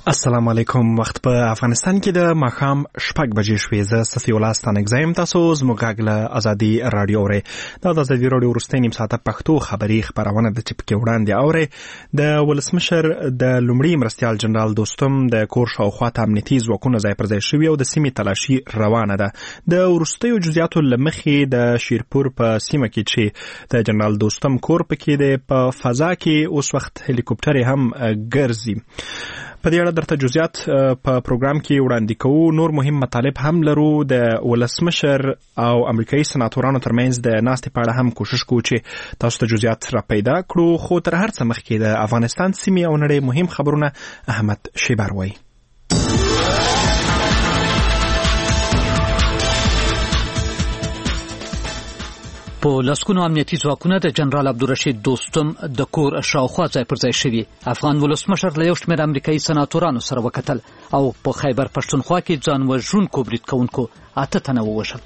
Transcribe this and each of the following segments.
السلام علیکم. وخت په افغانستان کې د ماښام 6 بجې شوې. زه صفي الله ستانکزیم. تاسو زموږ غږ له ازادي رادیو اورئ. دا د ازادي رادیو وروستۍ نیم ساعته پښتو خبري خبرونه د چې پکې وړاندې اورئ. د ولسمشر د لومړي مرستیال جنرال دوستم د کور شاوخوا ته امنیتي ځواکونه ځای پر ځای شوي او د سیمې تلاشي روانه ده. د وروستیو جزئیاتو له مخې د شیرپور په سیمه کې چې د جنرال دوستم کور پکې دی، په فضا کې اوس وخت هلیکوپټر هم ګرځي. په دې اړه درته جزئیات په پروګرام کې وړاندې کوو. نور مهم مطالب هم لرو. د ولسمشر او امریکایي سناتورانو ترمنځ د ناستې په اړه هم کوشش کوو چې تاسو ته جزئیات را پیدا کړو. خو تر هر څه مخکې د افغانستان سیمې او نړۍ مهم خبرونه احمد شیبر وایي. په لسګونو امنیتي ځواکونه د جنرال عبدالرشید دوستم د کور شاوخوا ځای پر ځای شوي. افغان ولسمشر له یو شمېر امریکایي سناتورانو سره وکتل او په خیبر پښتونخوا کې ځان وژونکو برید کوونکو 8 تنه ووژل.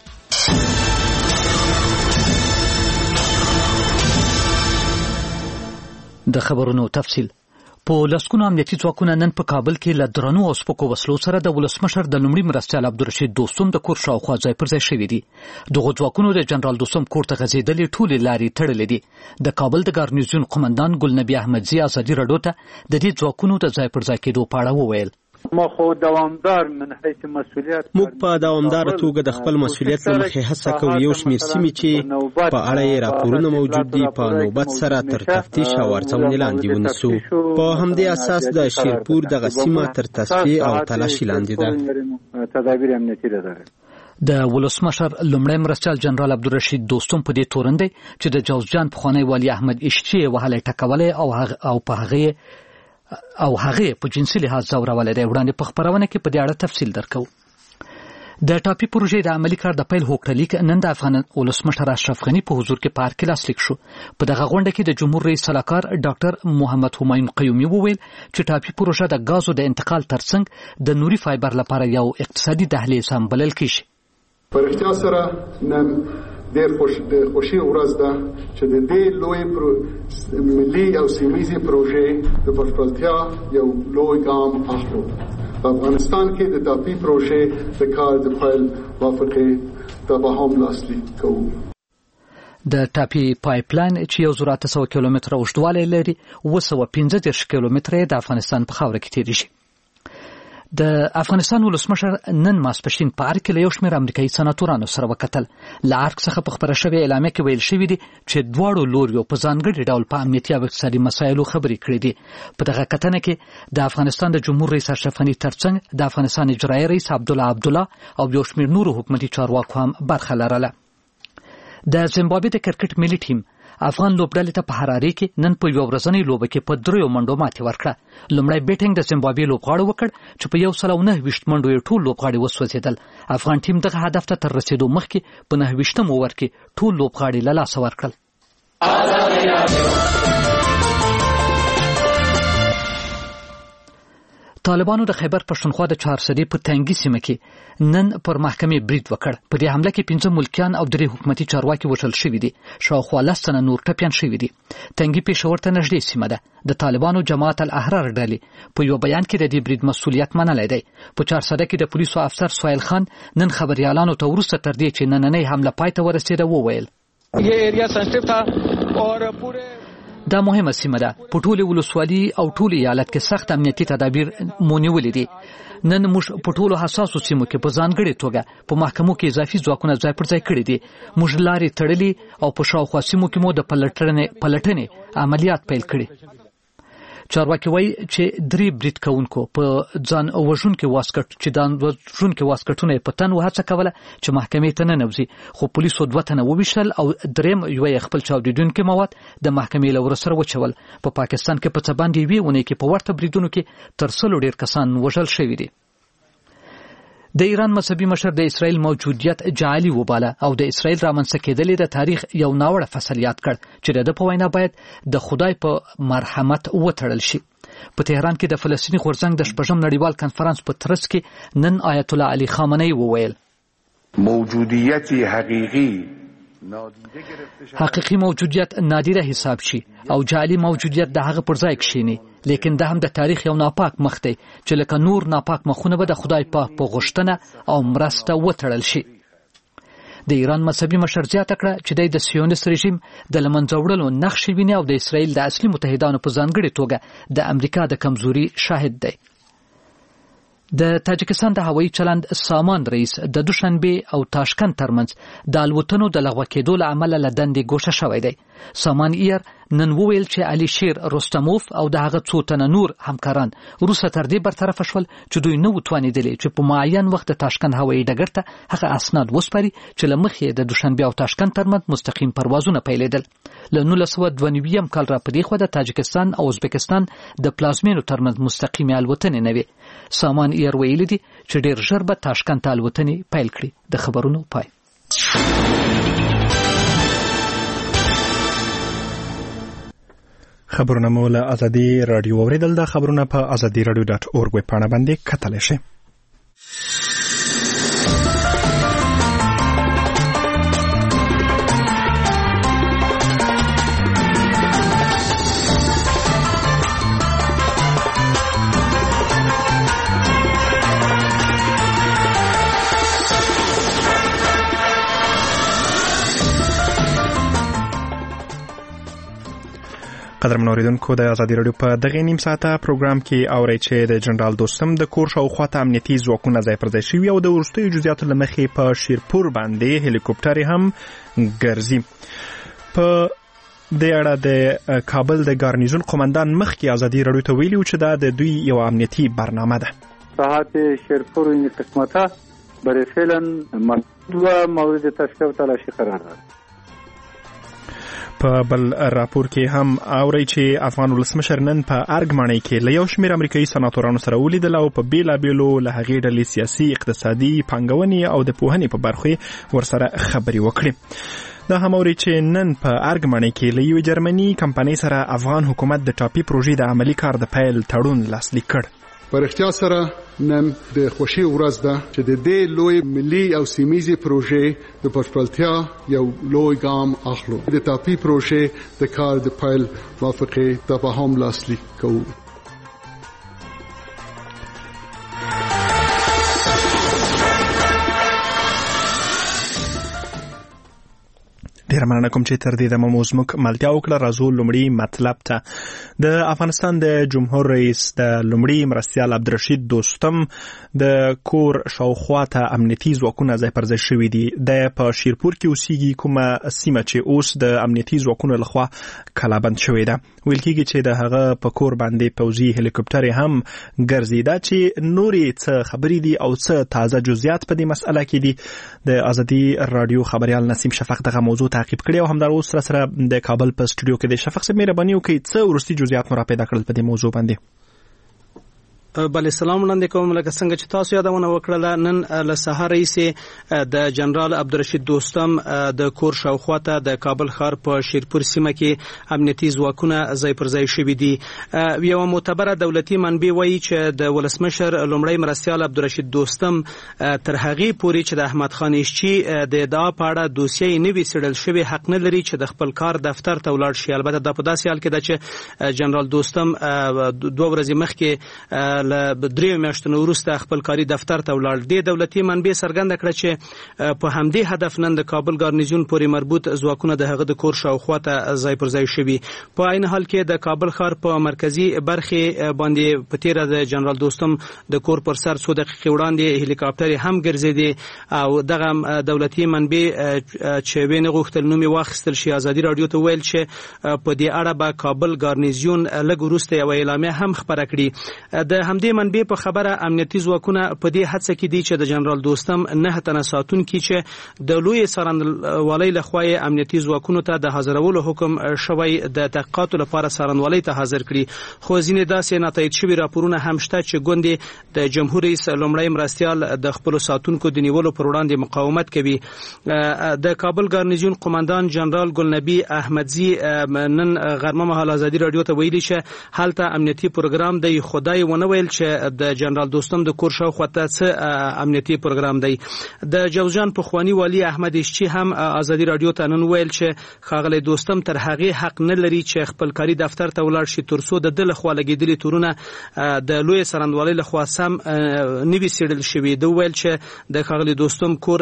د خبرونو تفصیل. په لسګونو امنیتي ځواکونه نن په کابل کې له درنو او سپکو وسلو سره د ولسمشر د لومړي مرستیال عبدالرشید دوستم د کور شاوخوا ځای پر ځای شوي دي. دغو ځواکونو د جنرال دوستم کور ته غځېدلې ټولې لارې تړلې دي. د کابل د ګارنیزیون قمندان ګلنبي احمدزي ازادي راډیو ته د دې ځواکونو د ځای پر ځای کېدو په اړه وویل. موږ په دوامداره توګه د خپل مسؤلیت له مخې هڅه کوو یو شمېر سیمې چې په اړه یې راپورونه موجود دي په نوبت سره تر تفتیش او ارزونې لاندې ونیسو. په همدې اساس د شیرپور دغه سیمه تر تصفیې او تلاشي لاندې ده. د ولسمشر لومړی مرستیال جنرال عبدالرشید دوستم په دې تورن دی چې د جوزجان پخوانی والي احمد اشچی وهلی ټکولی او په هغه په جنسي لحاظ ځورولی دی. وړاندې په خبرونه کې په دې اړه تفصیل درکو. د ټاپي پروژې د عملي کار د پیل هوکړلیک نن د افغان ولسمشر اشرف غني په حضور کې پارک لاسلیک شو. په دغه غونډه کې د جمهور رئیس سلاکار ډاکټر محمد همایون قیومي وویل چې ټاپي پروژه د غازو د انتقال ترڅنګ د نوري فایبر لپاره یو اقتصادي دهلیز هم بلل کیږي. په رښتیا سره نن ډېر خوشي ورځ ده چې د دې لوی ملي او سیمهیزې پروژې د بشپړتیا یو لوی ګام اخلو. په افغانستان کې د ټاپي پروژې د کار د پیل موافقې ته به هم لاسلیک کوو. د ټاپي پایپلاین چې 1800 کیلومتره اوږدوالی لري 215 کیلومتره د افغانستان په خاوره کې تیریږي. د افغانستان ولسمشر نن ماسپښین په ارګ کې له یو شمېر امریکایي سناتورانو سره وکتل. له ارګ څخه په خبره شوې اعلامیه کې ویل شوي دي چې دواړو لوریو په ځانګړي ډول په امنیتي او اقتصادي مسایلو خبرې کړې دي. په دغه کتنه کې د افغانستان د جمهور رئیس اشرف غني ترڅنګ د افغانستان اجرایي رئیس عبدالله او یو شمېر نورو حکومتي چارواکو هم برخه لرله. د زیمبابوې د کرکټ ملي ټیم افغان لوبډلې ته په حرارې کې نن په یو ورځنۍ لوبه کې په 3 منډو ماتې ورکړه. لومړی بیټینګ د زیمبابوې لوبغاړو وکړ چې په 129 منډو یې ټول لوبغاړي وسوځېدل. افغان ټیم دغه هدف ته تر رسېدو مخکې په 29 اوور کې ټول لوبغاړي له لاسه ورکړل. طالبانو د خیبر پښتونخوا د چهارسدي په تنګي سیمه کې نن پر محکمې برید وکړ. په دې حمله کې 15 ملکیان او 3 حکومتي چارواکي وژل شوي دي. شاوخوا 10 تنه نور ټپیان شوي دي. تنګي پېښور ته نږدې سیمه ده. د طالبانو جماعت الاحرار ډلې په یو بیان کې د دې برید مسؤلیت منلی دی. په چهارسده کې د پولیسو افسر سهیل خان نن خبريالانو ته وروسته تر دې چې نننۍ حمله پای ته ورسېده وویل یہ ایریا سنسټیو تھا اور پورے دا مهمه سیمه ده. په ټولې ولسوالي او ټول ایالت کې سخت امنیتي تدابیر مونیولې دي. نن موږ په ټولو حساسو سیمو کې په ځانګړې توګه په محکمو کې اضافي ځواکونه ځای پر ځای کړي دي. موږ لارې تړلې او په شاوخوا سیمو کې مو د پلټنې عملیات پیل کړي. چارواکي وایي چې 3 برید کوونکو په ځان وژونکي واسکټونه په تن وهڅه کوله چې محکمې ته ننوځي، خو پولیسو 2 تنه وویشتل او 3 یو خپل چاودیدونکي مواد د محکمې له ور سره وچول. په پاکستان کې په څه باندې وی ونې کې په ورته بریدونو کې تر 100 ډیر کسان وژل شوي دي. د ایران مذهبي مشر د اسرائیل موجودیت جعلي وباله او د اسرائیل رامنځته کېدلې د تاریخ یو ناوړه فصل یاد کړ چې د په وینا باید د خدای په مرحمت وتړل شي. په تهران کې د فلسطیني غورځنګ د 6م نړیوال کنفرانس په ترڅ کې نن آیت الله علي خامنه‌ای وویل موجودیت حقیقي موجودیت نادره حساب شي او جعلي موجودیت د هغه پر ځای کښینی. لیکن دا هم د تاریخ یو ناپاک مخ دی چې لکه نور ناپاک مخونه به د خدای پاک په غوښتنه او مرسته وتړل شي. د ایران مذهبي مشر زیاته کړه چې د سیونیست رژیم د لمنځه وړلو نقشې ویني او د اسرائیل د اصلي متحدانو په ځانګړې توګه د امریکا د کمزوري شاهد دی. د تاجکستان د هوایي چلند سامان رئیس د دوشنبه او تاشکند ترمنځ د الوتنو د لغوه کېدو له امله له دندې ګوښه شوی دی. سامان ایر نن وویل چې علي شیر رستموف او د هغه څو تنه نور همکاران وروسته تر دې برطرفه شول چې دوی نه وتوانېدلې چې په معین وخت د تاشکند هوایي ډګر ته هغه اسناد وسپاري چې له مخې د دوشنبه او تاشکند ترمنځ مستقیم پروازونه پیلېدل. له 1992 کال را پدې خو د تاجکستان او ازبکستان د پلازمینو ترمنځ مستقیمه الوتنې نه وي. سامان ایر ویلي دي چې ډېر ژر به تاشکند ته الوتنې پیل کړي. د خبرونو پای. خبرونه مو له ازادي رادیو اوریدل. د خبرونه په azadi.radio.org ویبپاڼه باندې کتلی شئ. قدرمن اوریدونکو، د ازادي رادیو په دغه نیم ساعته پروګرام کې اورئ چې د جنرال دوستم د کور شاوخوا ته امنیتي ځواکونه ځای پر ځای شوي او د وروستیو جزئیاتو له مخې په شیرپور باندې هلیکوپټر هم ګرځي. په دې اړه د کابل د ګارنیزون قومندان مخکې ازادي رادیو ته ویلي چې دا د دوی یو امنیتي برنامه ده. ساحات شیرپور این قسمتها برای فعلا محدود مورد تشکیل و تلاشی قرار دارد. په بل راپور کې هم اورئ چې افغان ولسمشر نن په ارګ ماڼۍ کې له یو شمېر امریکایي سناتورانو سره ولیدل او په بېلابېلو له هغې ډلې سیاسي، اقتصادي، پانګونې او د پوهنې په برخو یې ورسره خبرې وکړې. دا هم اورئ چې نن په ارګ ماڼۍ کې له یوې جرمني کمپنۍ سره افغان حکومت د ټاپي پروژې د عملي کار د پیل تړون لاسلیک کړ. پر اختیار سره نن د خوشي ورځ ده چې د دې لوی ملي او سیمایي پروژې د پښتلتیا یو لوی ګام اخلو. د ټاپي پروژې د کار د پیل موافقه تفاهم لاسلیک کوو. ډیر مننه کوم چې تر دې دمه مو زموږ ملتیا وکړه. راځو لومړی مطلب ته. د افغانستان د جمهور رئیس د لومړي مرستیال عبدالرشید دوستم د کور شاوخوا ته امنیتي ځواکونه ځای پر ځای شوي دي. د په شیرپور کې اوسېږي، کومه سیمه چې اوس د امنیتي ځواکونو لخوا کلابند شوې ده. ویل کېږي چې د هغه په کور باندې پوځي هلیکوپټرې هم ګرځي. دا چې نورې څه خبرې دي او څه تازه جزئیات په دې مسئله کې دي، د ازادي رادیو خبريال نسیم شفق دغه موضوع تعقیب کړی او همدار اوس سره د کابل په سټوډیو کې د شفق صاحب مهرباني وکړي څه ورستي جزئیات مو را پیدا کړل په دې موضوع باندې. بله، سلام وړاندې کوم. لکه څنګه چې تاسو یادونه وکړله، نن له سهار رئیس د جنرال عبدالرشید دوستم د کور شاوخوا ته د کابل ښار په شیرپور سیمه کې امنیتي ځواکونه ځای پر ځای شوي دي. یوه معتبره دولتي منبع وایي چې د ولسمشر لومړی مرستیال عبدالرشید دوستم تر هغې پورې چې د احمد خان ایشچي د ادعا په اړه دوسیه یې نه وي څېړل شوې، حق نه لري چې د خپل کار دفتر ته ولاړ شي. البته دا په داسې حال کې ده چې جنرال دوستم 2 ورځې مخکې له 3 میاشتو وروسته خپل کاري دفتر ته ولاړ. د دولتي منبع څرګنده کړه چې په همدې هدف نن د کابل ګارنیزون پورې مربوط ځواکونه د هغه د کور شاوخوا ته ځای پر ځای شوي. په عین حال کې د کابل ښار په مرکزي برخې باندې په تیره د جنرال دوستم د کور پر سر 2 دقیقې وړاندې هلیکاپټر هم ګرځېدی او دغه دولتي منبع چې وینې غوښتل نوم یې واخیستل شي. ازادي رادیو ته ویل چې په دې اړه به کابل ګارنیزون لږ وروسته یوه اعلامیه هم خپره کړي. د همدې منبع په خبره امنیتي ځواکونه په دې هڅه کې دي چې د جنرال دوستم 9 تنه ساتونکي چې د لوی څارنوالۍ لخوا امنیتي ځواکونو ته د حاضرولو حکم شوی د تحقیقاتو لپاره څارنوالۍ ته حاضر کړي. خو ځینې داسې ناتایید شوي راپورونه هم شته چې ګوندې د جمهور رئیس لومړی مرستیال د خپلو ساتونکو د نیولو پر وړاندې مقاومت کوي. د کابل ګارنیزون قومندان جنرال ګلنبي احمدزي نن غرمه مهال ازادي رادیو ته ویلي چې هلته امنیتي پروګرام دی، خدای ونه ویل ویل چې د جنرال دوستم د کور شاوخوا ته څه امنیتي پروګرام دی. د جوزجان پخوانی والی احمد اشچی هم ازادي رادیو ته نن ویل چې ښاغلی دوستم تر هغه حق نه لري چې خپل کاري دفتر ته ولاړ شي ترڅو د دل خوا لګیدلي تورونه د لوی سرندوالۍ لخوا سم نوي سیډل شوی. د ویل چې د ښاغلی دوستم کور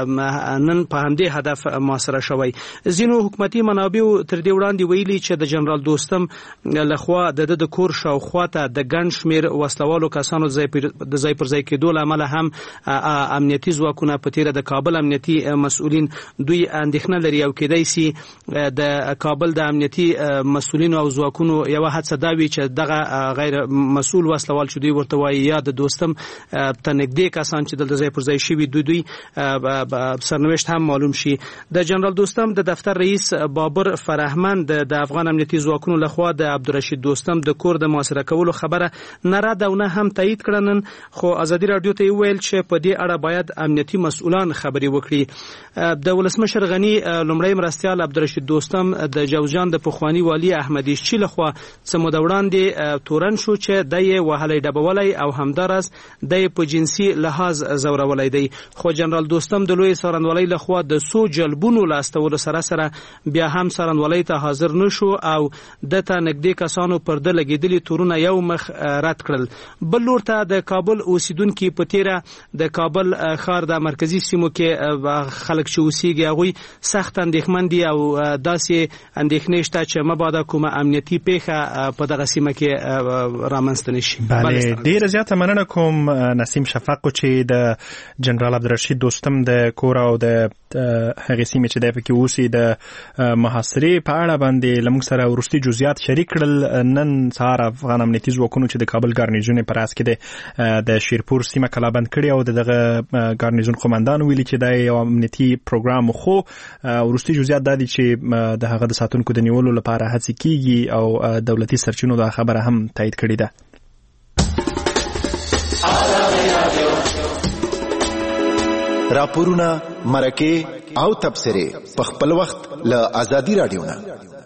نن په همدې هدف محاصره شوی. ځینو حکومتي منابعو تر دې وړاندې ویلي چې د جنرال دوستم لخوا د کور شاوخوا ته د ګڼ شمېر وسلوالو کسانو د ځای پر ځای کېدو له امله هم امنیتي ځواکونه په تیره د کابل امنیتي مسؤلین دوی اندېښنه لري او کېدای سي د کابل د امنیتي مسؤلینو او ځواکونو یوه هڅه دا وي چې دغه غیر مسؤل وسلوال چې دوی ورته وایي یا د دوستم ته نږدې کسان چې دلته ځای پر ځای شوي دوی سرنوشت هم معلوم شي. د جنرال دوستم د دفتر رئیس بابر فرهمند د افغان امنیتي ځواکونو لخوا د عبدالرشید دوستم د کور د محاصره کولو خبره نه رد او نه هم تایید کړه. خو ازادي رادیو ته ویل چې په دې اړه باید امنیتي مسؤلان خبري وکړي. د ولسمشر غنی لومړی مرستیال عبدالرشید دوستم د جوزجان د پخوانی والی احمد اشچی لخوا څه موده وړاندې تورن شو چې د یې وهلی ډبولی او همداراز د یې په جنسي لحاظ ځورولی دی. خو جنرال دوستم د لوی څارنوالۍ لخوا د څو جلبونو له استولو سره بیا هم څارنوالۍ ته حاضر نه شو او د ته نږدې کسانو پر ده لګېدلي تورونه یو مخ رد کړل. بل لور ته د کابل اوسیدونکي په تیره د کابل ښار د مرکزي سیمو کې خلک چې اوسیږي هغوی سخت اندېښمن دي او داسې اندېښنې شته چې مبادا کومه امنیتي پیښه په دغه سیمه کې رامنځته نه شي. بله ډېره زیاته مننه کوم نسیم شفق چې د جنرال عبدالرشید دوستم د کور او د هغې سیمې چې دی پکې اوسي د محاصرې په اړه باندې له موږ سره وروستي جزئیات شریک کړل. نن سهار افغان امنیتي ځواکونو چې د کابل ګارنیزون په راس کې دی د شیرپور سیمه کلابند کړې او دغه ګارنیزون قومندان ویلي چې دا یو امنیتي پروګرام خو وروستي جزئیات دا دي چې د هغه د ساتونکو د نیولو لپاره هڅې کیږي او دولتي سرچینو دا خبره هم تایید کړې ده. راپورونه مرکه او تبصره په خپل وخت له ازادي رادیو نه.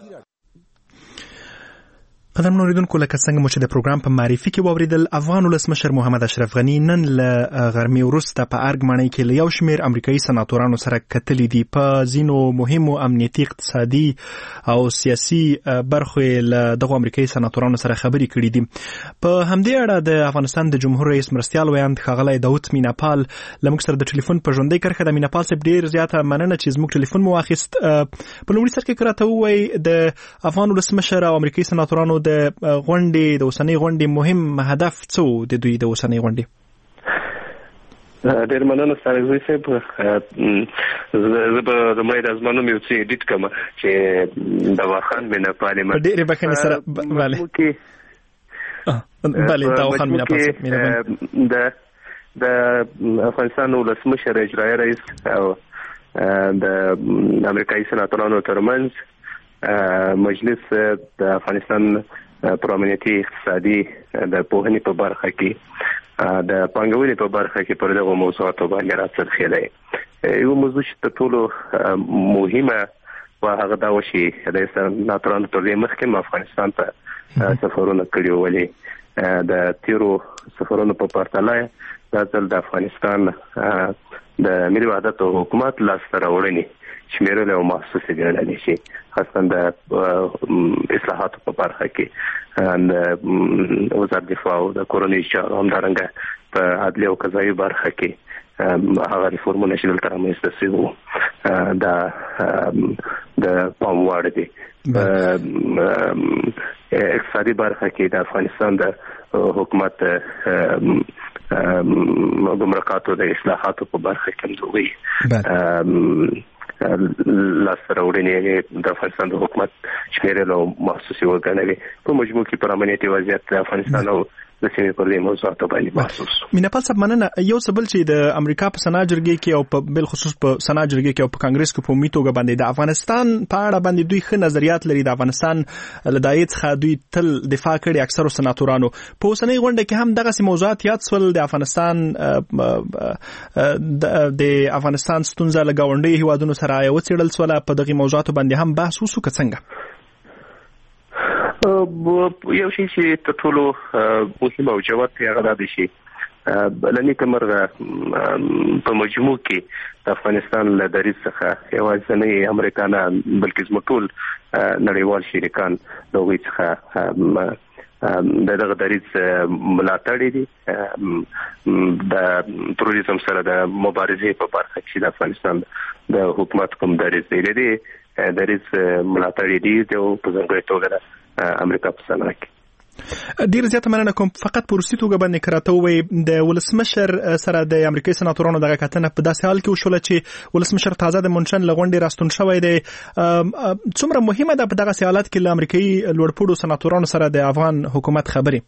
قدرمنو اوریدونکو لکه څنګه مو چې د پروګرام په معرفي کې واوریدل افغان ولسمشر محمد اشرف غني نن له غرمې وروسته په ارګ ماڼۍ کې له یو شمېر امریکایي سناتورانو سره کتلي دي. په ځینو مهمو امنیتي اقتصادي او سیاسي برخو له دغو امریکایي سناتورانو سره خبرې کړې دي. په همدې اړه د افغانستان د جمهور رئیس مرستیال ویاند ښاغلی داود میناپال له موږ سره د ټلیفون په ژوندۍ کرښه ده. میناپال صاحب ډېر زیاته مننه چې زموږ ټلیفون مو واخیست. په لومړي سر کې که راته ووایئ د افغان ولسمشر او امریکایي سناتورانو د غونډې د اوسنۍ غونډې مهم هدف څه و د دوی د اوسنۍ غونډې؟ ډېر مننه ستاسو صاحب. زه به لومړی د زما نوم یو څه ایډیټ کړم چې د واخان میناپال یم. ډېرې بښنې سره بله داوخان میناپال د افغانستان ولسمشر اجرایي رئیس او د امریکایي سناتورانو ترمنځ مجلس د افغانستان پر امنیتي اقتصادي د پوهنې په برخه کې د پانګونې په برخه کې پر دغه موضوعاتو باندې راڅرخېدی. یو موضوع چې تر ټولو مهمه و هغه دا و چې د سناتورانو تر دې مخکې افغانستان ته سفرونه کړي ولې د تیرو سفرونو په پرتله دا ځل د افغانستان د ملي وحدت او حکومت لاسته راوړنې شمیرل او محسوسې ګڼل شي، خاصه د اصلاحاتو په برخه کې د وزارت دفاع او د کورنۍ چارو همدارنګه په عدلي او قضایي برخه کې هغه ریفورمونه چې دلته رامنځته شوي وو دا د پام وړ دي. اقتصادي برخه کې د افغانستان د حکومت ګمرکاتو د اصلاحاتو په برخه کې دوی لاسته راوړنې د افغانستان د حکومت شمیرل او محسوسې وګڼلې. په مجموع کې پر امنیتي وضعیت د افغانستان او د سیمې پر دې موضوعاتو باندې محسوس. میناپال صاحب مننه. یو څه بل چې د امریکا په سنا جرګې کې او په بل خصوص په سنا جرګې کې او په کانګرس کې په عمومي توګه باندې د افغانستان په اړه باندې دوی ښه نظریات لري. د افغانستان له دایې څخه دوی تل دفاع کړي اکثرو سناتورانو. په اوسنۍ غونډه کې هم دغسې موضوعات یاد شول. د افغانستان ستونزه له ګاونډیو هیوادونو سره وڅېړل شوله. په دغې موضوعاتو باندې هم بحث وشو که څنګه؟ یو شی چې تر ټولو مهم او جواب یې هغه دی چې بلنی کمرغه په مجموع کې د افغانستان له دریځ څخه یوازې نه امریکانا بلکې زموږ ټول نړیوال شریکان دغه څخه دغه دریځ ملاتړ دي د تروریزم سره د مبارزې په برخه کې د افغانستان د حکومت کوم دریځ دی ملاتړ دي او په ځانګړي توګه د امریکا په سره کې ډیر زیاته مننه کوم. فقط په روسي توګه باندې کراته وي د ولسمشر سره د امریکایي سناتورانو دغه کتنه په داسې حال کې وشول چې ولسمشر تازه د منشن لغونډې راستون شوی دی. څومره مهمه ده په دغه حالت کې له امریکایي لوړپوړو سناتورانو سره د افغان حکومت خبرې؟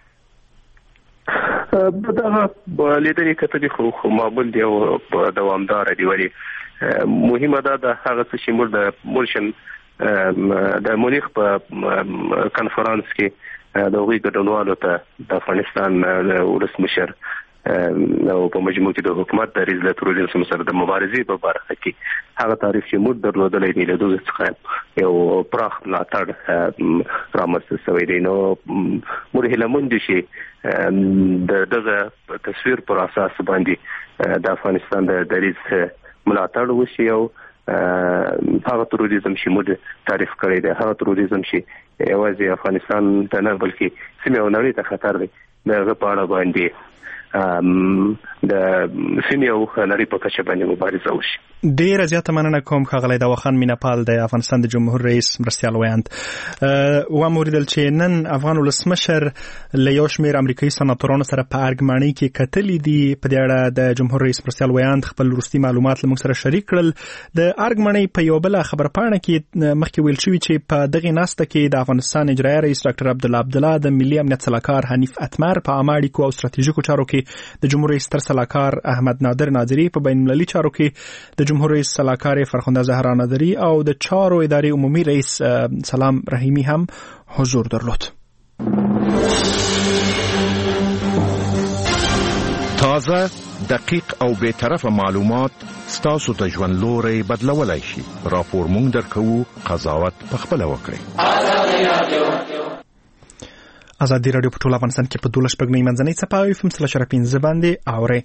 دغه لیدنې کتلې خو معمول دی او دوامدار دی. ولی مهمه ده د هغه څه چې موږ د منشن د مونیخ په کانفرنس کې د هغوی ګډونوالو ته د افغانستان ولسمشر او په مجموع کې د حکومت د دریځ له تروریزم سره د مبارزې په برخه کې هغه تعریف چې موږ درلودلی دی له دوی څخه یو پراخ ملاتړ رامنځته شوی دی. نو موږ هیله مند یو چې د دغه تصویر پر اساس باندې د افغانستان د دریځ ملاتړ وشي او هغه تروریزم چې موږ تعریف کړی دی هغه تروریزم چې یوازې افغانستان ته نه بلکې سیمه او نړۍ ته خطر دی دغه په اړه باندې د سیمه او نړۍ په کچه باندې مبارزه وشي. ډیر زیاته مننه کوم ښاغلی داوخان میناپال د افغانستان د جمهور رئیس مرستیال ویاند و موریدل چې نن افغان ولسمشر له یو شمېر امریکایي سناتورانو سره په ارګمانۍ کې کتلې دي. په دې اړه د جمهور رئیس مرستیال ویاند خپل وروستي معلومات له موږ سره شریک کړل. د ارګمانۍ په یو بل خبرپاڼه کې مخکې ویل شوي چې په دغه ناسته کې د افغانستان اجرایي رئیس ډاکټر عبدالله د ملي امنیت سلاکار حنیف اتمر په عامه اړیکو او ستراتیژیکو چارو کې د جمهور رئیس تر سلاکار احمد نادر ناظری په بین المللي چارو کې د جمهور رئیس سلاکار فرخنده زهرا ناظری او د چارو ادارې عمومي رئیس سلام رحیمی هم حضور درلود. تازه دقیق او بی‌طرفه معلومات ستاسو د ژوند لوري بدلولای شي. راپور مونږ درکوو، قضاوت پخپله وکړئ. ازادي رادیو په ټول افغانستان کې په 12 شپږ منځنۍ څپه FM 3.15 باندې اوري.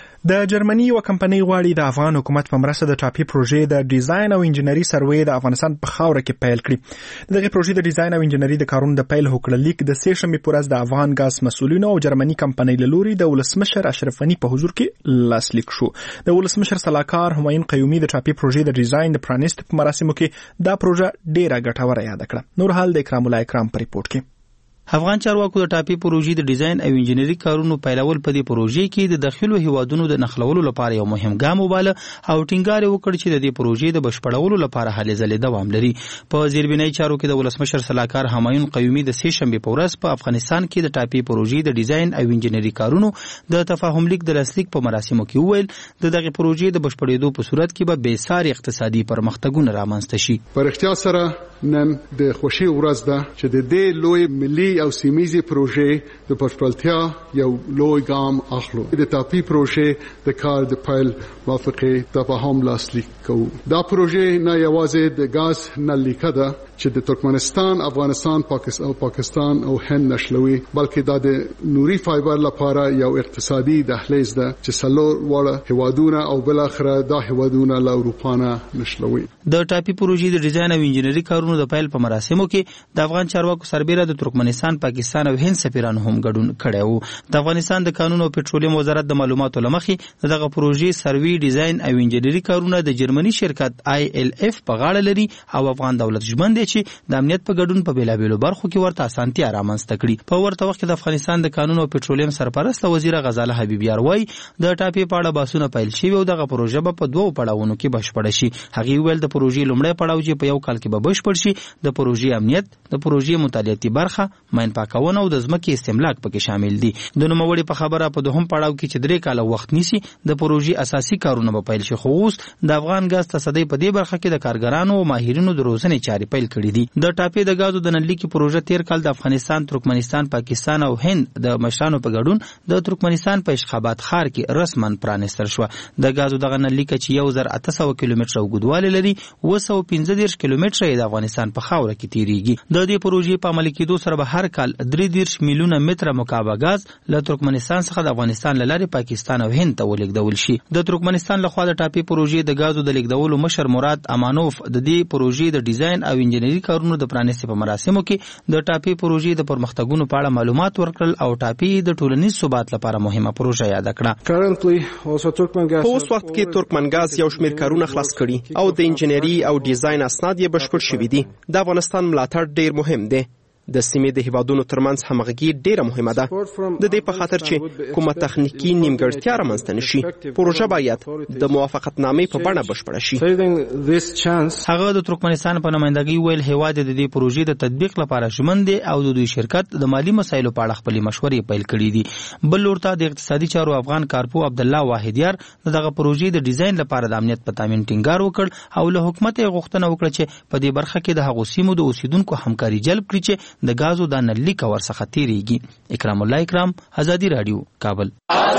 د جرمني یو کمپنۍ غواړي د افغان حکومت په مرسته د ټاپي پروژې د ډیزاین او انجنیري سروې د افغانستان په خاوره کې پیل کړي. دغه پروژې د ډیزاین او انجنیري د کارونو د پیل هوکړه لیک د 3 شنبې پر ورځ د افغان غاز مسؤلینو او جرمني کمپنۍ له لوري د ولسمشر اشرف غني په حضور کې لاسلیک شو. د ولسمشر سلاکار همایون قیومي د ټاپي پروژې د ډیزاین د پرانیست په مراسمو کې دا پروژه ډیره ګټوره یاد کړه. نور حال د اکرام الله اکرام په ریپورت کې. افغان چارواکو د ټاپي پروژې د ډیزاین او انجنیري کارونو پیلول په دې پروژې کې د داخلو هیوادونو د نخلولو لپاره یو مهم ګام وباله او ټینګار وکړ چې د دې پروژې د بشپړولو لپاره هلې ځلې دوام لري. په زیربنای چارو کې د ولسمشر سلاکار همایون قیومي د 3 شنبې په ورځ په افغانستان کې د ټاپي پروژې د ډیزاین او انجنیري کارونو د تفاهم لیک د لاسلیک په مراسمو کې وویل د دغه پروژې د بشپړېدو په صورت کې به بې ساري اقتصادي پرمختګونه رامنځته شي. پر اختیار سره نن د خوشي ورځ ده چې د دې لوی ملي او سیمایي پروژې د بشپړتیا یو لوی ګام اخلو. د ټاپي پروژې د کار د پیل موافقه تفاهم لاسلیک کوو. دا پروژې نه یوازې د غاز نه لیکه ده چې د ترکمنستان، افغانستان، پاکستان او هند نشلوي، بلکې دا د نوري فایبر لپاره یو اقتصادي دهلیز ده چې څلور واړه هیوادونه او بل اخره دا هیوادونه له اروپا نه نشلوي. د ټاپي پروژې د ډیزاین او انجنیري کارونو د پیل په مراسمو کې د افغان چارواکو سربېره د ترکمنستان، پاکستان او هند سفیرانو هم ګډون کړی وو. د افغانستان د قانون او پټرولیم وزارت د معلوماتو لمخې دغه پروژې سروي، ډیزاین او انجنیري کارونه د جرمني شرکت ILF په غاړه لري او افغان دولت ژمن دی چې د امنیت په ګډون په بیلابیلو برخو کې ورته اسانتیا رامنځته کړي. په ورته وخت کې د افغانستان د قانون او پټرولیم سرپرست وزیر غزاله حبیبیار وایي د ټاپي په اړه بحثونه پیل شوي او دغه پروژه به په 2 پړاوونو کې بشپړه شي. هغه ویل د پروژې لومړی پړاو چې په یو کال کې به بشپړ شي د پروژې امنیت، د پروژې مطالعاتي برخه، ماین پاکونه او د ځمکې استملاک پکې شامل دي. د نوموړي په خبره په دوهم پړاو کې چې 3 کاله وخت نیسي د پروژې اساسي کارونه به پیل شي. خو اوس د افغان غاز تصدۍ په دې برخه کې د کارګرانو او ماهرینو د روزنې چارې پیل کړي کړي دي. د ټاپي د غازو د نللیکي پروژه تیر کال د افغانستان، ترکمنستان، پاکستان او هند د مشرانو په ګډون د ترکمنستان په اشخابات ښار کې رسماً پرانستل شو. د غازو دغه نللیک چې 1800 کیلومتره اوږدوالی لري، 215 کیلومتره د افغانستان په خاوره کې تیریږي. د دې پروژې په عملي کېدو سره به هر کال 33 میلیونه متره مکعب غاز له ترکمنستان څخه د افغانستان له لارې پاکستان او هند ته ولېږدول شي. د ترکمنستان لخوا د ټاپي پروژې د غازو د لیږدولو مشر مراد امانوف د دې پروژې د ډیزاین او انجنیري کارونو د پرانیستې په مراسمو کې د ټاپي پروژې د پرمختګونو په اړه معلومات ورکړل او ټاپي د ټولنیز ثبات لپاره مهمه پروژه یاد کړه. په اوس وخت کې ترکمنګاز یو شمېر کارونه خلاص کړي او د انجنیري او ډیزاین اسناد یې بشپړ شوي دي. د افغانستان ملاتړ ډیر مهم دی. د سیمې د هیوادونو ترمنځ همغږي ډیره مهمه ده. د دې په خاطر چې کومه تخنیکی نیمګړتیا رامنځته نشي، پروژه باید د موافقتنامې په بڼه بشپړه شي. هغه د ترکمنستان په نمائندګۍ ویل هیواد د دې پروژې د تطبیق لپاره ژمن دی او د دوی شرکت د مالی مسایلو په اړه خپلې مشورې پیل کړې دي. بل لورته د اقتصادي چارو افغان کارپو عبدالله واحدیار دغه پروژې د ډیزاین لپاره د امنیت په تامین ټینګار وکړ او له حکومت یې غوښتنه وکړه چې په دې برخه کې د هغو سیمو د اوسیدونکو همکاري جلب کړي چې د غازو د نللیک ورڅخه تیریږي. اکرام الله اکرام، آزادی رادیو، کابل.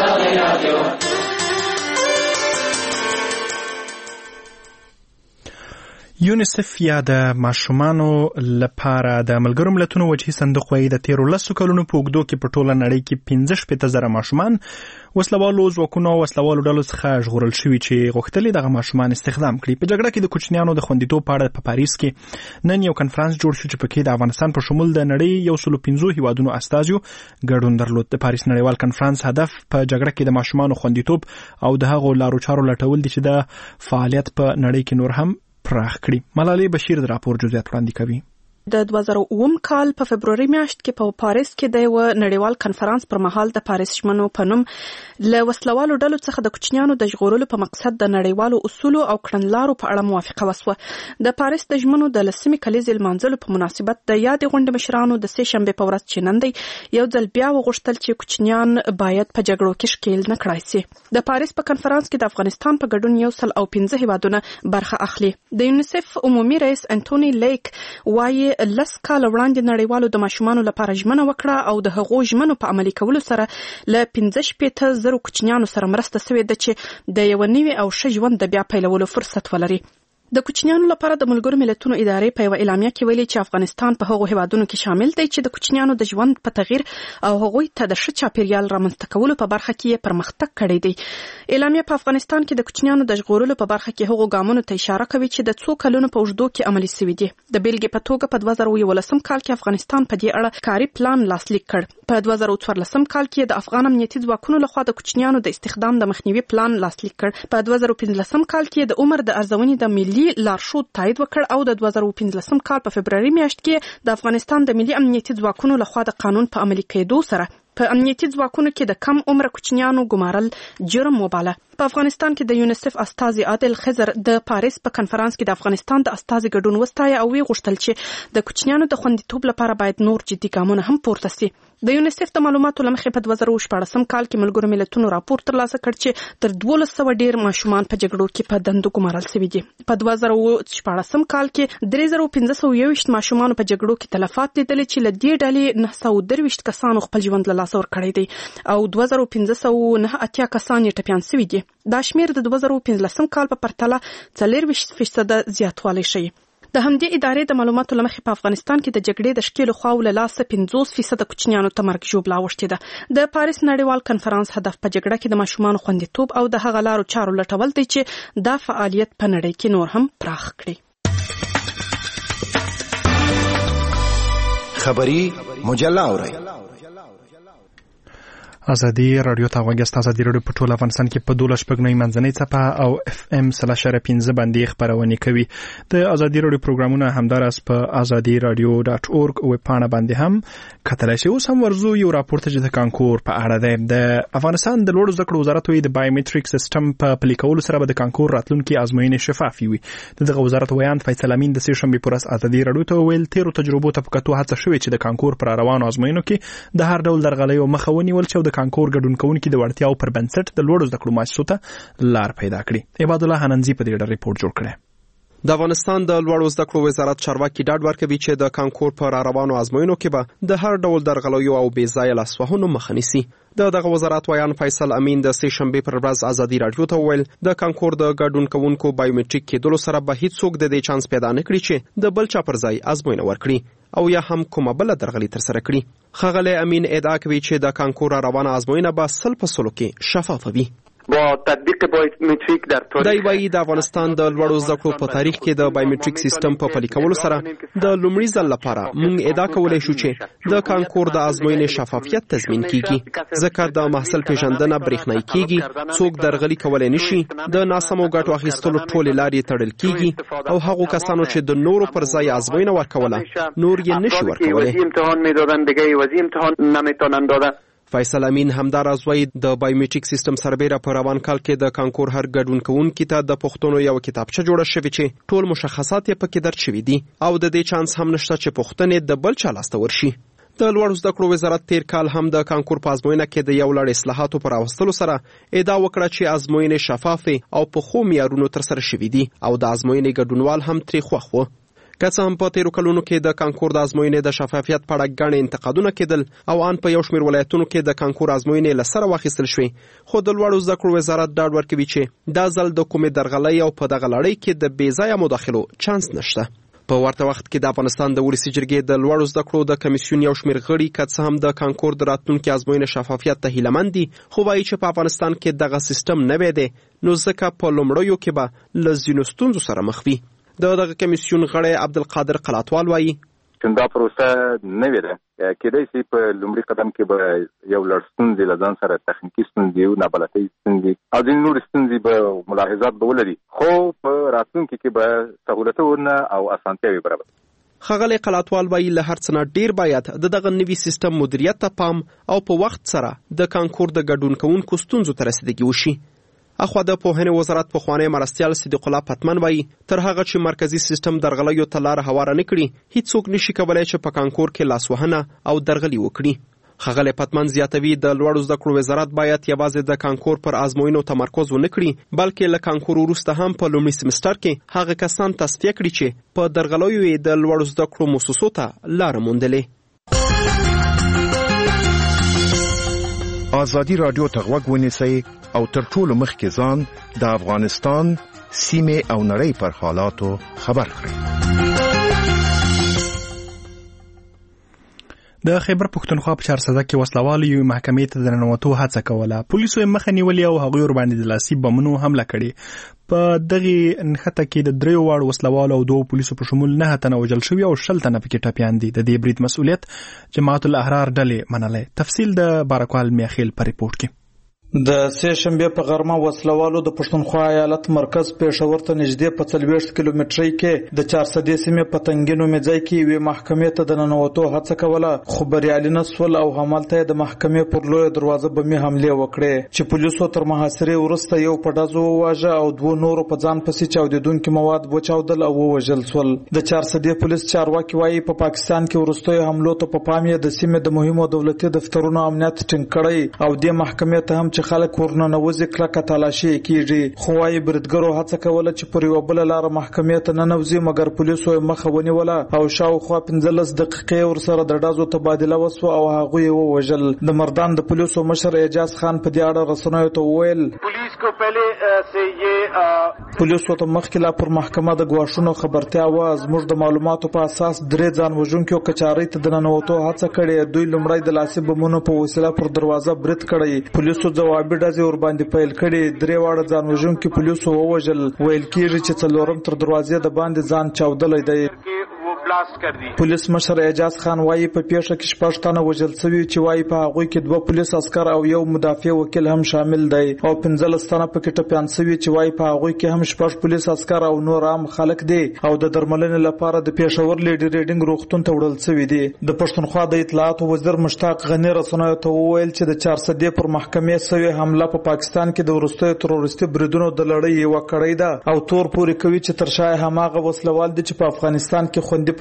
یونیسف یا د ماشومانو لپاره د ملګرو ملتونو وجهي صندوق وايي د تیرو 10 کلونو په اوږدو کې په ټوله نړۍ کې 15,000 ماشومان وسلوالو ځواکونو او وسلوالو ډلو څخه ژغورل شوي چې غوښتلي دغه ماشومان استخدام کړي. په جګړه کې د کوچنیانو د خوندیتوب په اړه په پاریس کې نن یو کنفرانس جوړ شو چې پکې د افغانستان په شمول د نړۍ 115 هیوادونو استازیو ګډون درلود. د پاریس نړیوال کنفرانس هدف په جګړه کې د ماشومانو خوندیتوب او د هغو لارو چارو لټول دي چې د فعالیت په نړۍ کې نور هم پراخ کړي. ملالۍ بشیر د راپور جزئیات وړاندې کوي. د 2009 کال په فبرवरी میاشت کې په پاریس کې د یو نړیوال کنفرانس پر مهال د پاریس شمنو په نوم له وسلوالو ډلو څخه د کوچنیانو د ژغورلو په مقصد د نړیوالو اصولو او کړنلارو په اړه موافقه وسوه. د پاریس د ژمنو د لسمې کلیزې لمانځلو په مناسبت د یادې غونډې مشرانو د سې شنبې په ورځ چې نن دی یو ځل بیا وغوښتل چې کوچنیان باید په جګړو کې ښکیل نه کړای شي. د پاریس په کنفرانس کې د افغانستان په ګډون 115 هیوادونه برخه اخلي. د یونیسف عمومي رئیس انټونی لیک وايي 10 کال وړاندې نړیوالو د ماشومانو لپاره ژمنه وکړه او د هغو ژمنو په عملي کولو سره له 15,000 کوچنیانو سره مرسته شوې ده چې د یو نوي او ښه ژوند د بیا پیلولو فرصت ولري. د کوچنیانو لپاره د ملګرو ملتونو ادارې په یو اعلامیه کې ویلي چې افغانستان په هغو هیوادونو کې شامل دی چې د کوچنیانو د ژوند په تغییر او هغوی ته د ښه چاپیریال رامنځته کولو په برخه کې پرمختګ کړی دی. اعلامیه په افغانستان کې د کوچنیانو د ژغورلو په برخه کې هغو ګامونو ته اشاره کوي چې د څو کلونو په اوږدو کې عملي شوي دي. د بیلګې په توګه په 2011 کال کې افغانستان په دې اړه کاري پلان لاسلیک کړ. په 2014 کال کې د افغان امنیتي ځواکونو لخوا د کوچنیانو د استخدام د مخنیوي پلان لاسلیک کړ. په 2015 کال کې د عمر د ارزونې د ملي لارښود تایید وکړ او د 2015 کال په فبرवरी میاشت کې د افغانستان د ملي امنیتي ځواکونو لخوا د قانون په عملي کېدو سره په امنیتي ځواکونو کې د کم عمر کوچنیانو ګمارل جرم وباله. په افغانستان کې د یونیسف استازي عادل خضر د پاریس په کنفرانس کې د افغانستان د استازي ګډون وستایه او وی غوښتل چې د کوچنیانو د خوندیتوب لپاره باید نور جدي ګامونه هم پورته شي. د یونیسف د معلوماتو لمخې په 2014 کال کې ملګرو ملتونو راپور ترلاسه کړ چې تر 1200 ډیر ماشومان په جګړو کې په دندو ګمارل شوي دي. په 2014 کال کې 3521 ماشومان په جګړو کې تلفات لیدل چې له دې ډلې 923 کسانو خپل ژوند له لاسه ورکړی دی او 2598 کسان یې ټپیان شوي دي. دا شمیر د 2015 کال په پرتله 40% زیاتوالی ښیي. د همدې ادارې د معلوماتو لمخې په افغانستان کې د جګړې د ښکیلو خواو له لاسه 50% کوچنیانو ته مرګ ژوبله اوښتې ده. د پاریس نړیوال کنفرانس هدف په جګړه کې د ماشومانو خوندیتوب او د هغه لارو چارو لټول دی چې دا فعالیت په نړۍ کې نور هم پراخ کړي. خبری مجله اورئ. ازادي رادیو ته غوږیاست. ازادي رادیو په ټول افغانستان کې په 12 منځنۍ څپه او FM 3.5 باندې خبرونه کوي. د ازادي رادیو پروګرامونه همدارس په azadiradio.org ویب پاڼه باندې هم کتلای شئ. اوس هم ورزو یو راپور ته د کانکور په اړه دی. د افغانستان د لوړو زده کړو وزارت وایي د بایومټریک سیستم په پلي کولو سره به د کانکور راتلونکي ازموینې شفافې وي. دغه وزارت ویاند فیصل امین د سې شنبې پر ورځ ازادي رادیو ته ویل تیرو تجربو ته په کتو هڅه شوې چې د کانکور پر روانو ازموینو کې د هر ډول درغلیو مخه ونیول چې د کانکور ګډون کوونکي د وړتیاو پر بنسټ د لوړو زده کړو مؤسسو ته لار پیدا کړي. عباد الله حننزي په دې اړه ریپورت جوړ کړی. د افغانستان د لوړو زده کړو وزارت چارواکي ډاډ ورکوي چې د کانکور پر روانو ازموینو کې به د هر ډول درغلیو او بې ځایه لاسوهنو مخه نیسي. دغه وزارت ویان فیصل امین د سې شنبې پر ورځ ازادي راډیو ته وویل د کانکور د ګډون کوونکو بایومټریک کېدلو سره به هیڅوک د دې چانس پیدا نه کړي چې د بل چا پر ځای ازموینه ورکړي او یا هم کومه بل درغلي ترسره کړي. ښاغلی امین ادعا کوي چې د کانکور روانه ازموینه به 100% کې شفافه وي. با تطبیق بایومټریک در تاریخ دی د افغانستان د لوړو زده کړو په تاریخ کې د بایومټریک سیستم په پلي کولو سره د لومړي ځل لپاره موږ ادعا کولای شو چې د کانکور د ازموینې شفافیت تضمین کیږي، ځکه د محصل پیژندنه برېښنایي کیږي، څوک درغلي کولای نشي، د ناسمو ګټو اخیستلو ټولې لارې تړل کیږي او هغو کسانو چې د نورو پر ځای ازموینه ورکوله نور یې نشي ورکولی. امتحان میدادن دیگه وزی امتحان نمیتونن دادن. فیصل امین همداراز وایي د بایومټریک سیستم سربیره په روان کال کې د کانکور هر ګډون کوونکي ته د پوښتنو یو کتابچه جوړه شوې چې ټول مشخصات یې پکې درج شوي دي او د دې چانس هم نشته چې پوښتنې د بل چا لاسته ورشي. د لوړو زده کړو وزارت تیر کال هم د کانکور په ازموینه کې د یو لړ اصلاحاتو پر راوستلو سره ادعا وکړه چې ازموینې شفافې او په ښو معیارونو ترسره شوي دي او د ازموینې ګډونوال هم ترې خوښ وو. که څه هم په تیرو کلونو کې د کانکور د ازموینې د شفافیت په اړه ګڼ انتقادونه کېدل او ان په یو شمېر ولایتونو کې د کانکور ازموینې له سره واخیستل شوې، خو د لوړو زده کړو وزارت ډاډ ورکوي چې دا ځل د کومې درغلۍ او په دغه لړۍ کې د بې ځایه مداخلو چانس نشته. په ورته وخت کې د افغانستان د ولسي جرګې د لوړو زده کړو د کمیسیون یو شمېر غړي که څه هم د کانکور د راتلونکي ازموینې شفافیت ته هیلهمند دي، خو وایي چې په افغانستان کې دغه سیستم نوی دی نو ځکه په لومړیو کې به له ځینو ستونزو سره مخ وي. دغه کمیسیون غړی عبدالقادر قلاتوال وایي دا پروسه نوې ده، کېدای شي په لومړي قدم کې به یو لړ ستونزې له ځان سره تخنیکي ستونزې او نابلدۍ ستونزې او ځینې نورې ستونزې به ملاحظات به ولري، خو په راتلونکي کې به سهولتونه او اسانتیاوې برابر. ښاغلی قلاتوال وایي له هر څه نه ډېر باید د دغه نوي سیستم مدیریت ته پام او په وخت سره د کانکور د ګډون کوونکو ستونزو ته رسیدګي وشي. اخوا د پوهنې وزارت پخوانی مرستیال صدیق الله پتمن وایي تر هغه چې مرکزی سیستم درغلیو ته لاره هواره نه کړي هیڅوک نشي کولی چې په کانکور کې لاسوهنه او درغلي وکړي. ښاغلی پتمن زیاتوي د لوړو زده کړو وزارت باید یوازې د کانکور پر ازموینو تمرکز ونه کړي بلکې له کانکور وروسته هم په لومړي سمستر کې هغه کسان تصفیه کړي چې په درغلیو یې د لوړو زده کړو مؤسسو ته لاره موندلې. ازادي راډیو ته غوږ ونیسئ او تر ټولو مخکې ځان د افغانستان سیمې او نړۍ پر حالاتو خبر کړئ. د خیبر پښتونخوا په چارسده کې وسلوالو یو محکمې ته د ننوتو هڅه کوله. پولیسو یې مخه نیولې او هغوی ورباندې د لاسي بمونو حمله کړې. په دغه نښته کې د 3 واړو وسلوالو او 2 پولیسو په شمول 9 تنه وژل شوي او 60 تنه پکې ټپیان دي. د دې برید مسؤلیت جماعت الاحرار ډلې منلې. تفصیل د بارکوال میاخیل په ریپورت کې. د سې شنبه په غرمه وسلوالو د پښتونخوا ایالت مرکز پېښور ته نږدې په 40 کیلومترۍ کې د 400 سیمې په تنګینو مځای کې وی محکمې ته د ننوتو هڅه کوله، خو بریالي نسول او همالته د محکمې پر لوی دروازه بمي حمله وکړه چې پولیسو تر محاصرې ورسته یو پډازو واژه او 2 نورو په ځان پسې چاودیدونکو مواد بچاودل او وژل سول. د 400 پولیس چارواکي وایي په پاکستان کې ورستوي حملو ته په پام یې د سیمې د مهمو دولتي دفترونو امنیت ټینګ کړی او د محکمې ته هم خلک ورننوځي کلکه تلاشي کیږي، خو وايي بریدګرو هڅه کوله چې پر یو بل لار محکمې ته ننوځي مګر پولیسو مخه ونیوله او شاوخوا 15 دقیقې ورسره د ډازو تبادله وسو او هغه یې ووژل. د مردان د پولیسو مشر اعجاز خان په دې اړه رسنیو ته وویل پولیس کو پهله سے یہ پولیسو ته مخکې لا پر محکمه د ګواښونو خبرتیا و زموږ د معلوماتو په اساس 3 ځان وژونکو کچاري ته د ننوتو هڅه کړې. دوی لومړی د لاسي بمونو په وسیله پر دروازه برید کړی. پولیسو ځوابي ډزې ور باندې پیل کړي. 3 واړه ځان وژونکي پولیسو ووژل. ویل کېږي چې څلورم تر دروازې د باندې ځان چاودلې دی. پولیس مشر اعجاز خان وایي په پیښه کې 6 تنه وژل شوي چې وایي په هغه کې 2 پولیس عسكر او یو مدافع وکیل هم شامل دی او 15 تنه پکې ټپيان شوي چې وایي په هغه کې هم 6 پولیس عسكر او نور عام خلک دي او د درملنې لپاره د پېښور لیډي ریډینګ روغتون ته وړل شوي دي. د پښتونخوا د اطلاعات وزیر مشتاق غنی رسنیو ته وویل چې د 400 پر محکمې سوي حمله په پاکستان کې د ورستۍ تروریستي بریدونو د لړۍ یو کړی ده او تور پوري کوي چې تر شای هماغه وسلوال دي چې په افغانستان کې خوندې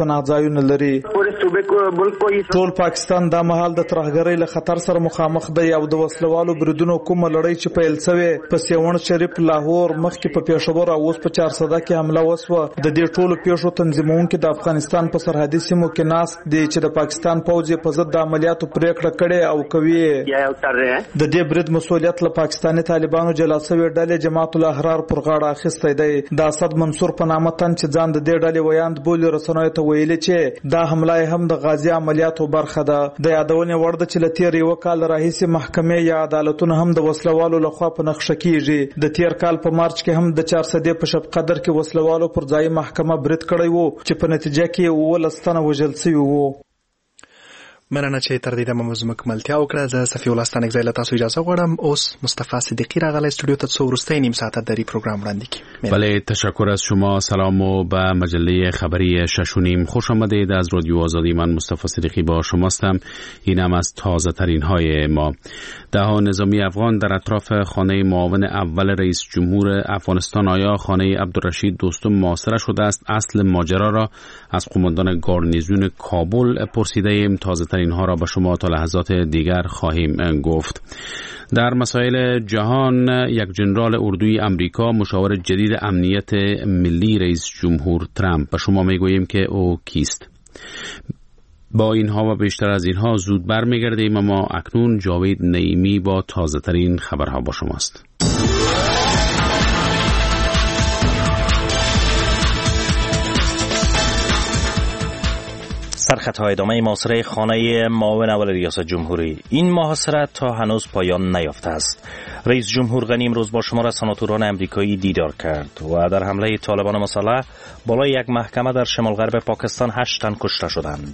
پناه ځایونه لري. ټول پاکستان د مهال د ترهګرۍ له خطر سره مخامخ دی او د وسلوالو بریدونو کومه لړۍ چې پیل شوې په سیوان شریف، لاهور، مخکې په پېښور او اوس په چارسده کې حمله وسوه. د دې ټولو پیښو تنظیمونکي د افغانستان په سرحدي سیمو کې ناست دي چې د پاکستان پوځ په ضد د عملیاتو پریکړه کړې او کوي. د دې برید مسؤلیت له پاکستاني طالبانو جلا شوی ډلې جماعت الاحرار پر غاړه اخیستی دی. د اسد منصور په نامه تن چې ځان د دې ډلې ویاند بولي رسنیو ته ویلي چې دا حمله هم د غازی عملیاتو برخه ده. د یادونې وړ ده چې له تیر یو کال راهیسې محکمې یا عدالتونه هم د وسلوالو لخوا په نقشه کیږي. د تیر کال په مارچ کې هم د 400 په شپ قدر کې وسلوالو پر ځای محکمه برید کړی وو چې په نتیجه کې 19 تنه وژل شوي وو. مننه چې تر دې دمه مو زموږ ملتیا وکړه. زه صفي الله ستانکزی له تاسو اجازه غواړم. اوس مصطفی صدیقی راغلی استودیو ته څو وروستی نیم ساعت دری پروگرام وړاندې کړي. بله، تشکر از شما. سلام و به مجله خبری 6:30 خوش آمدید. از رادیو آزادی من مصطفی صدیقی با شماستم. این هم از تازه ترین های ما. دهها نظامی افغان در اطراف خانه معاون اول رئیس جمهور افغانستان آیا خانه عبدالرشید دوستم محاصره شده است. اصل ماجرا را از قماندان گارنیزون کابل پرسیده ایم. تازه اینها را به شما تا لحظات دیگر خواهیم گفت. در مسائل جهان، یک ژنرال اردوی امریکا مشاور جدید امنیت ملی رئیس جمهور ترامپ. به شما میگوییم که او کیست. با اینها و بیشتر از اینها زود برمیگردیم، اما اکنون جاوید نعیمی با تازه ترین خبرها با شماست. سرخطهای ادامه محاصره خانه معاون اول ریاست جمهوری. این محاصره تا هنوز پایان نیافته است. رئیس جمهور غنی امروز با شمار سناتوران امریکایی دیدار کرد و در حمله طالبان مسلح بالای یک محکمه در شمال غرب پاکستان 8 تن کشته شدند.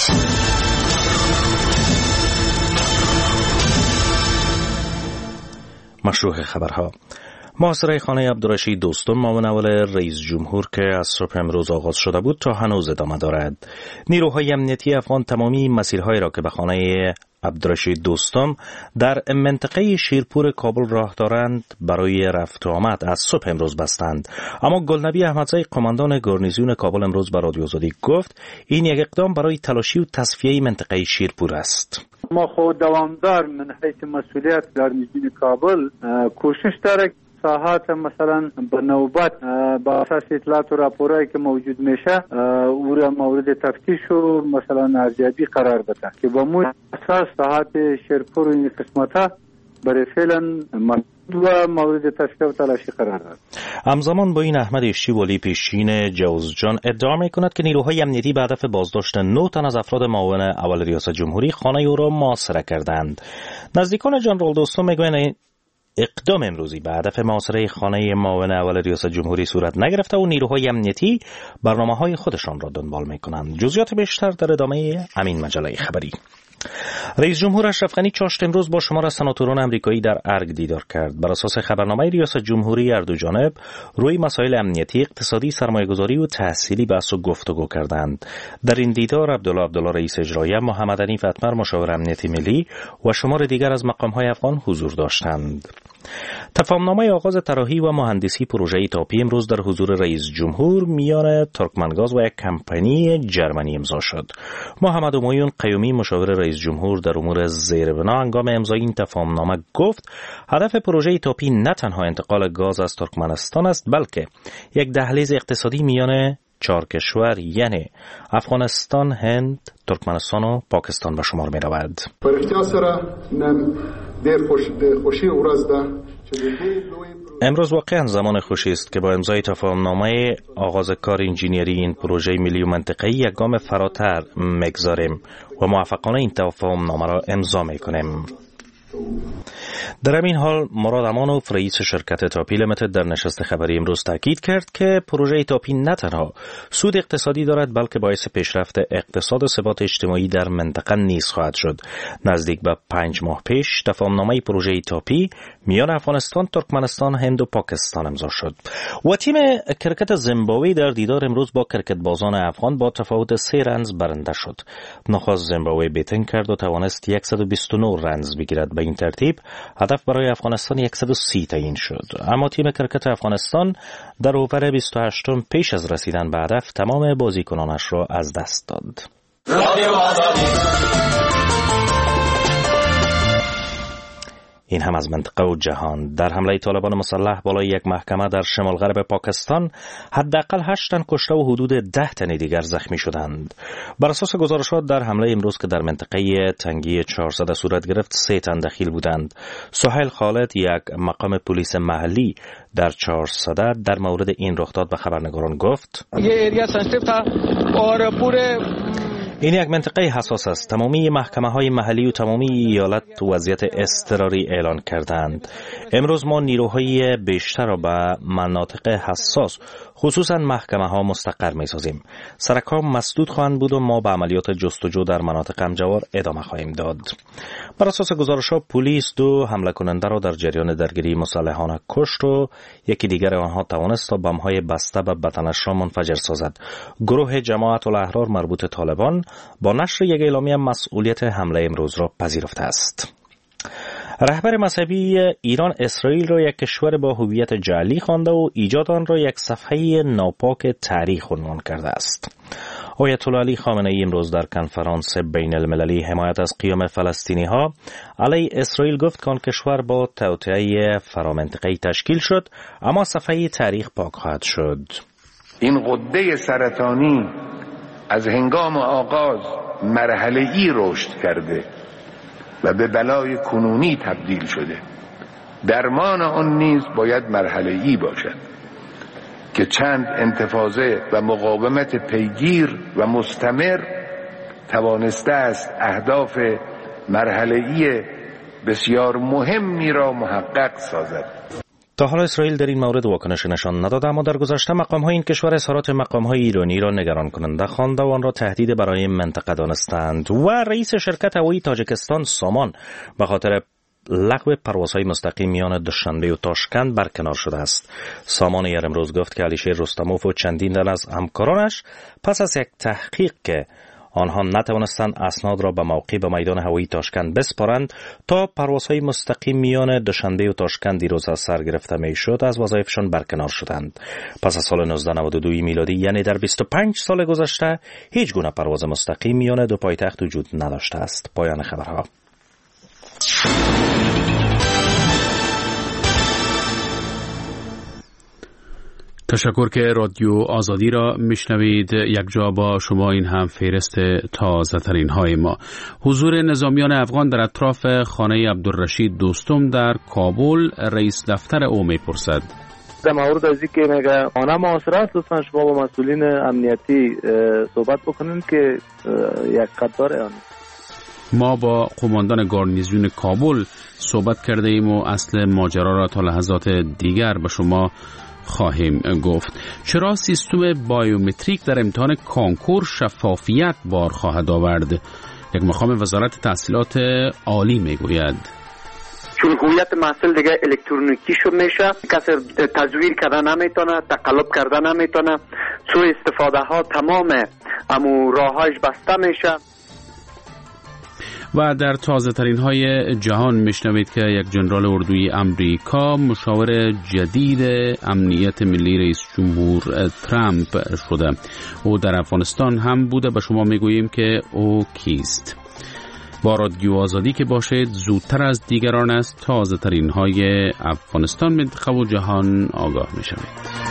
مشروع خبرها. محاصره خانه عبدالرشید دوستم معاون اول رئیس جمهور که از صبح امروز آغاز شده بود تا هنوز ادامه دارد. نیروهای امنیتی افغان تمامی مسیرهایی را که به خانه عبدالرشید دوستم در منطقه شیرپور کابل راه دارند برای رفت و آمد از صبح امروز بستند. اما گلنبی احمدزی قماندان گارنیزون کابل امروز به رادیو آزادی گفت این یک اقدام برای تلاشی و تصفیه منطقه شیرپور است. ما خود دوامدار من حیث مسئولیت گارنیزون کابل کوشش داره ساحات مثلا به نوبت با اساس اطلاعات و راپورایی که موجود میشه او را مورد تفتیش و مثلا ارزیابی قرار بده که با مو اساس ساحات شیرپور و این قسمتها برای فعلا و مورد تشکیل و تلاشی قرار داد. همزمان با این احمد اشتی ولی پیشین جوزجان ادعا میکند که نیروهای امنیتی به هدف بازداشت 9 تن از افراد معاون اول ریاست جمهوری خانه او را محاصره کردند. نزدیکان ژنرال دوستم میگویند اقدام امروزی به هدف محاصره خانه معاون اول ریاست جمهوری صورت نگرفته و نیروهای امنیتی برنامه‌های خودشان را دنبال می‌کنند. جزئیات بیشتر در ادامه همین مجله خبری. رئیس جمهور اشرف غنی چاشت امروز با شمار سناتوران امریکایی در ارگ دیدار کرد. بر اساس خبرنامه ریاست جمهوری هر دو جانب روی مسائل امنیتی، اقتصادی، سرمایه‌گذاری و تحصیلی بحث و گفتگو کردند. در این دیدار عبدالله رئیس اجرایی، محمد حنیف اتمر مشاور امنیتی ملی و شمار دیگر از مقام‌های افغان حضور داشتند. تفاهمنامه آغاز طراحی و مهندسی پروژه تاپی امروز در حضور رئیس جمهور میان ترکمنگاز و یک کمپانی جرمنی امضا شد. محمد امویون قیومی مشاور رئیس جمهور در امور زیربنا هنگام امضای این تفاهمنامه گفت هدف پروژه تاپی نه تنها انتقال گاز از ترکمنستان است بلکه یک دهلیز اقتصادی میان 4 کشور یعنی افغانستان، هند، ترکمنستان و پاکستان به شمار می رود. امروز واقعا زمان خوشی است که با امضای تفاهمنامه آغاز کار انجینیری این پروژه ملی و منطقه‌ای یک گام فراتر می‌گذاریم و موفقانه این تفاهمنامه را امضا می‌کنیم. در همین حال مراد امانوف رئیس شرکت تاپی لیمیتد در نشست خبری امروز تاکید کرد که پروژه تاپی نه تنها سود اقتصادی دارد بلکه باعث پیشرفت اقتصاد و ثبات اجتماعی در منطقه نیز خواهد شد. نزدیک به 5 ماه پیش تفاهمنامه پروژه تاپی میان افغانستان، ترکمنستان، هند و پاکستان امضا شد. و تیم کرکت زیمبابوه در دیدار امروز با کرکتبازان افغان با تفاوت 3 رنز برنده شد. نخست زیمبابوه بیتن کرد و توانست 129 رنز بگیرد. به این ترتیب هدف برای افغانستان 130 تعیین شد. اما تیم کرکت افغانستان در اوور 28 پیش از رسیدن به هدف تمام بازیکنانش را از دست داد. این هم از منطقه و جهان. در حمله طالبان مسلح بالای یک محکمه در شمال غرب پاکستان حداقل 8 تن کشته و حدود 10 تن دیگر زخمی شدند. بر اساس گزارشات در حمله امروز که در منطقه تنگی 400 صورت گرفت 3 تن دخیل بودند. سهیل خالد یک مقام پلیس محلی در 400 در مورد این رخداد به خبرنگاران گفت: این یک منطقه حساس است. تمامی محکمه‌های محلی و تمامی ایالت وضعیت اضطراری اعلان کردند. امروز ما نیروهای بیشتر را به مناطق حساس خصوصا محکمه‌ها مستقر می‌سازیم. سرکار مسدود خواهند بود و ما به عملیات جستجو در مناطق همجوار ادامه خواهیم داد. بر اساس گزارش‌ها پلیس 2 حمله کننده را در جریان درگیری مسلحانه کشت و یکی دیگر آنها توانست تا بم‌های بسته به بدنش را منفجر سازد. گروه جماعت الاحرار مربوط طالبان با نشر یک اعلامیه مسئولیت حمله امروز را پذیرفته است. رهبر مذهبی ایران اسرائیل را یک کشور با هویت جعلی خوانده و ایجاد آن را یک صفحه ناپاک تاریخ عنوان کرده است. آیت الله علی خامنه ای امروز در کنفرانس بین المللی حمایت از قیام فلسطینی ها علیه اسرائیل گفت که آن کشور با توطئه فرامنطقه‌ای تشکیل شد اما صفحه تاریخ پاک خواهد شد. این غده سرطانی از هنگام آغاز مرحله‌ای رشد کرده و به بلای کنونی تبدیل شده. درمان آن نیز باید مرحله‌ای باشد که چند انتفاضه و مقاومت پیگیر و مستمر توانسته است اهداف مرحله‌ای بسیار مهمی را محقق سازد. تا حالا اسرائیل در این مورد واکنش نشان نداده، اما در گذشته مقام‌های این کشور اظهارات مقام‌های ایرانی را نگران کننده خوانده و آن را تهدید برای منطقه دانستند. و رئیس شرکت هوایی تاجیکستان سامان به خاطر لغو پروازهای مستقیم میان دوشنبه و تاشکند برکنار شده است. سامان ایر امروز گفت که علیشیر رستموف و چندین تن از همکارانش پس از یک تحقیق که آنها نتوانستند اسناد را به موقع به میدان هوایی تاشکند بسپارند تا پروازهای مستقیم میان دوشنبه و تاشکند دیروز سر گرفته میشد از وظایفشان برکنار شدند. پس از سال 1992 میلادی یعنی در 25 سال گذشته هیچ گونه پرواز مستقیم میان دو پایتخت وجود نداشته است. پایان خبرها. تشکر که رادیو آزادی را میشنوید. یک جا با شما این هم فهرست تازه ترین های ما. حضور نظامیان افغان در اطراف خانه عبدالرشید دوستم در کابل، رئیس دفتر او میپرسد. در مورد از اینکه میگه خانه محاصره است، لطفا شما با مسئولین امنیتی صحبت بکنید که یک قطار آن. ما با قماندان گارنیزیون کابل صحبت کرده ایم و اصل ماجرا را تا لحظات دیگر به شما خواهیم گفت. چرا سیستم بایومتریک در امتحان کانکور شفافیت بار خواهد آورد؟ یک مقام وزارت تحصیلات عالی میگوید. چون هویت محصول دیگه الکترونیکی شو میشه، کسی تزویر کردن نمیتونه، تقلب کردن نمیتونه، سوء استفاده ها تمام امو راهاش بسته میشه. و در تازه ترین های جهان میشنوید که یک جنرال اردوی امریکا مشاور جدید امنیت ملی رئیس جمهور ترامپ شده. او در افغانستان هم بوده. به شما میگوییم که او کیست. با رادیو آزادی که باشید، زودتر از دیگران است تازه ترین های افغانستان، منطقه و جهان آگاه میشوید.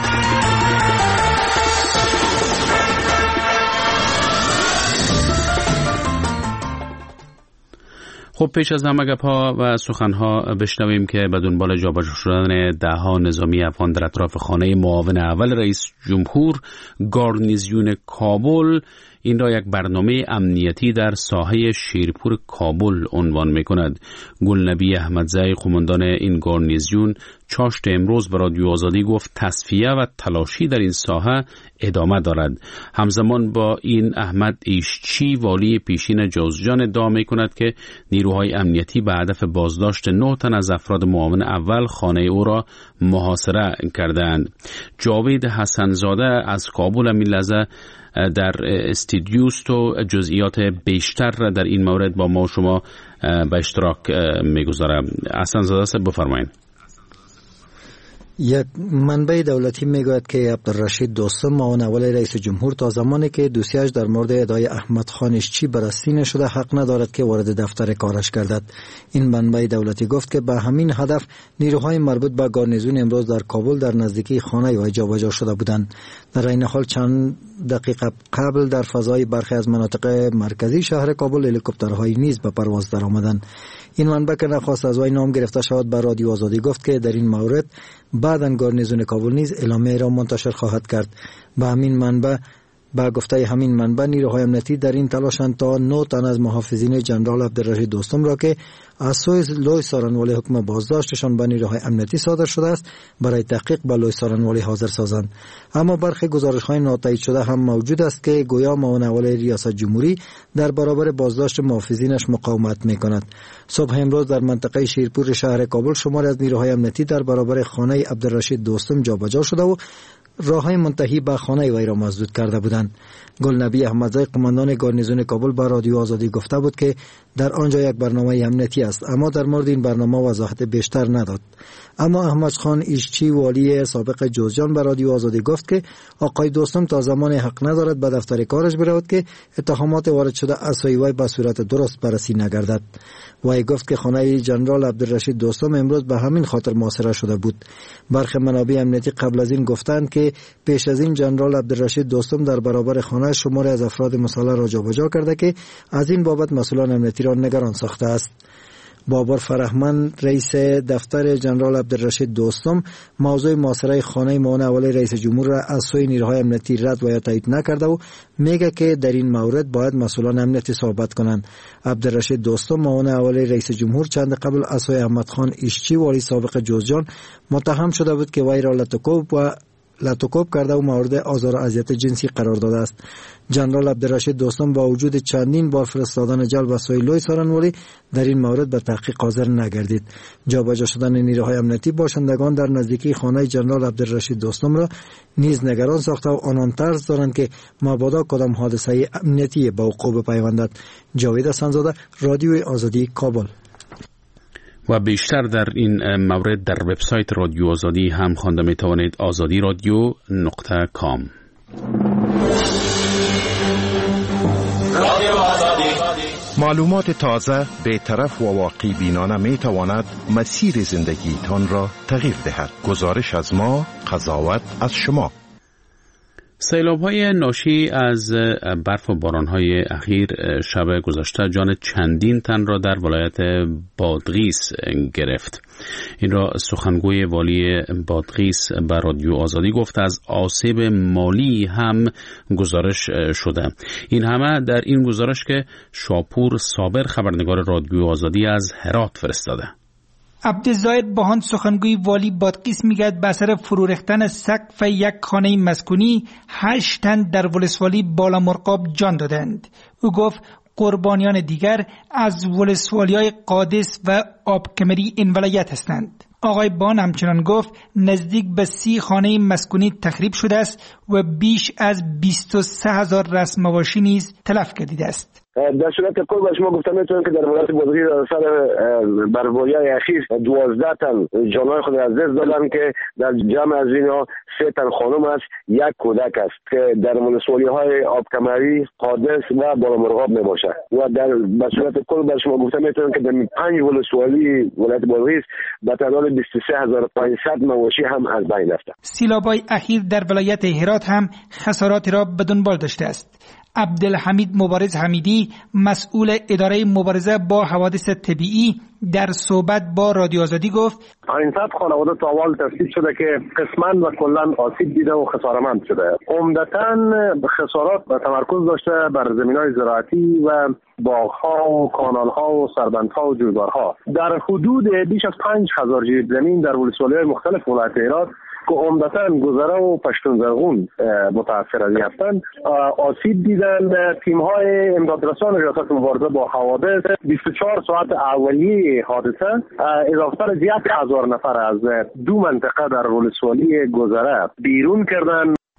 خب پیش از همه گپ‌ها و سخن‌ها بشنویم که به دنبال جابجا شدن ده‌ها نظامی افغان در اطراف خانه معاون اول رئیس جمهور، گارنیزیون کابل این را یک برنامه امنیتی در ساحه شیرپور کابل عنوان می‌کند. گلنبی احمدزی، قماندان این گارنیزیون، چاشت امروز به رادیو آزادی گفت تصفیه و تلاشی در این ساحه ادامه دارد. همزمان با این احمد ایشچی، والی پیشین جوزجان، ادعا می‌کند که نیروهای امنیتی به هدف بازداشت 9 تن از افراد معاون اول خانه او را محاصره کردند. جاوید حسنزاده از کابل همین لحظه در استودیو است و جزئیات بیشتر در این مورد با ما شما به اشتراک میگذارم. حسن زاده صاحب بفرمایید. یک منبع دولتی میگوید که عبدالرشید دوستم معاون اول رئیس جمهور تا زمانی که دوسیه‌اش در مورد ادعای احمد خان اشچی بررسی نشده حق ندارد که وارد دفتر کارش گردد. این منبع دولتی گفت که به همین هدف نیروهای مربوط به گارنیزون امروز در کابل در نزدیکی خانه وی جابجا شده بودند. در این حال چند دقیقه قبل در فضای برخی از مناطق مرکزی شهر کابل هلیکوپترهایی نیز به پرواز درآمدند. این منبع که نخواست از وی نام گرفته شود به رادیو آزادی گفت که در این مورد بعداً گارنیزون کابل نیز اعلامیه را منتشر خواهد کرد. با گفته همین منبع نیروهای امنیتی در این تلاشند تا 9 تن از محافظین جنرال عبدالرشید دوستم را که از سوی لوی سارنوالی حکم بازداشتشان به نیروهای امنیتی صادر شده است برای تحقیق به لوی سارنوالی حاضر سازند. اما برخی گزارش‌های ناتایید شده هم موجود است که گویا معاون اول ریاست جمهوری در برابر بازداشت محافظینش مقاومت می‌کند. صبح امروز در منطقه شیرپور شهر کابل شماری از نیروهای امنیتی در برابر خانه عبدالرشید دوستم جابجا شده و راههای منتهی به خانه وی را مسدود کرده بودند. گلنبی احمدزی قماندان گارنیزون کابل به رادیو آزادی گفته بود که در آنجا یک برنامه امنیتی است، اما در مورد این برنامه وضاحت بیشتر نداد. اما احمد خان ایشچی والی سابق جوزجان به رادیو آزادی گفت که آقای دوستم تا زمان حق ندارد به دفتر کارش برود که اتهامات وارد شده از سوی وی به صورت درست بررسی نگردد. وی گفت که خانه جنرال عبدالرشید دوستم امروز به همین خاطر محاصره شده بود. برخی منابع امنیتی قبل از این گفتند که پیش از این جنرال عبدالرشید دوستم در برابر خانه شماری از افراد مسلح را جابجا کرده که از این بابت مسئولان امنیتی را نگران ساخته است. بابر فرهمند رئیس دفتر جنرال عبدالرشید دوستم موضوع محاصره خانه معاون اول رئیس جمهور را از سوی نیروهای امنیتی رد و یا تایید نکرده و میگه که در این مورد باید مسئولان امنیتی صحبت کنند. عبدالرشید دوستم معاون اول رئیس جمهور چند قبل از سوی احمد خان ایشچی والی سابق جوزجان متهم شده بود که وی را لطوکوب کرده و مورد آزار و اذیت جنسی قرار داده است. جنرال عبدالرشید دوستم با وجود چندین بار فرستادن جلب از سوی لوی سارنوالی در این مورد به تحقیق حاضر نگردید. جابجا شدن نیروهای امنیتی باشندگان در نزدیکی خانه جنرال عبدالرشید دوستم را نیز نگران ساخته و آنان ترس دارند که مبادا کدام حادثه امنیتی به وقوع بپیوندد. جاوید حسن‌زاده، رادیوی آزادی، کابل. و بیشتر در این مورد در وبسایت رادیو آزادی هم خوانده می توانید. azadi.com. معلومات تازه، بی‌طرف و واقعی بینانه می تواند مسیر زندگی تان را تغییر دهد. گزارش از ما، قضاوت از شما. سیلاب‌های ناشی از برف و باران‌های اخیر شب گذشته جان چندین تن را در ولایت بادغیس گرفت. این را سخنگوی والی بادغیس به رادیو آزادی گفت. از آسیب مالی هم گزارش شده. این همه در این گزارش که شاپور صابر خبرنگار رادیو آزادی از هرات فرستاده. عبدالظاهر باهان سخنگوی والی بادغیس میگوید به اثر فرو ریختن سقف یک خانه مسکونی 8 تن در ولسوالی بالامرغاب جان دادند. او گفت قربانیان دیگر از ولسوالی‌های قادس و آبکمری این ولایت هستند. آقای بان همچنان گفت نزدیک به 30 خانه مسکونی تخریب شده است و بیش از 23,000 رسم‌واشی نیز تلف گردیده است. در صورت کل به شما گفتم میتونم که در ولایت بادغیس در سال برفباری‌های اخیر 12 تن جانهای خود از دست دادن که در جمع از اینا 3 تن خانم است، 1 کودک است که در ولسوالی‌های آبکمری، قادس و بالامرغاب میباشد. و در به صورت کل به شما گفتم میتونم که در 5 ولسوالی ولایت بادغیس به تعداد 23500 مواشی هم از بین رفته. سیلاب‌های اخیر در ولایت هرات هم خسارات را به دنبال داشته است. عبدالحمید مبارز حمیدی مسئول اداره مبارزه با حوادث طبیعی در صحبت با رادیو آزادی گفت 500 خانواده تا حال تثبیت شده که قسماً و کلاً آسیب دیده و خساره‌مند شده. عمدتاً خسارات تمرکز داشته بر زمین‌های زراعتی و باغ‌ها و کانال‌ها و سربندها و جویبارها. در حدود بیش از 5000 جریب زمین در ولسوالی‌های مختلف ولایت هرات که عمدتاً گذره و پشتون زرغون متاثر از هستند آسیب دیدن. تیم‌های امدادرسان ریاست مبارزه با حوادث 24 ساعت اولیه حادثه اضافه از 1000 نفر از 2 منطقه در ولسوالی گذره بیرون کردن.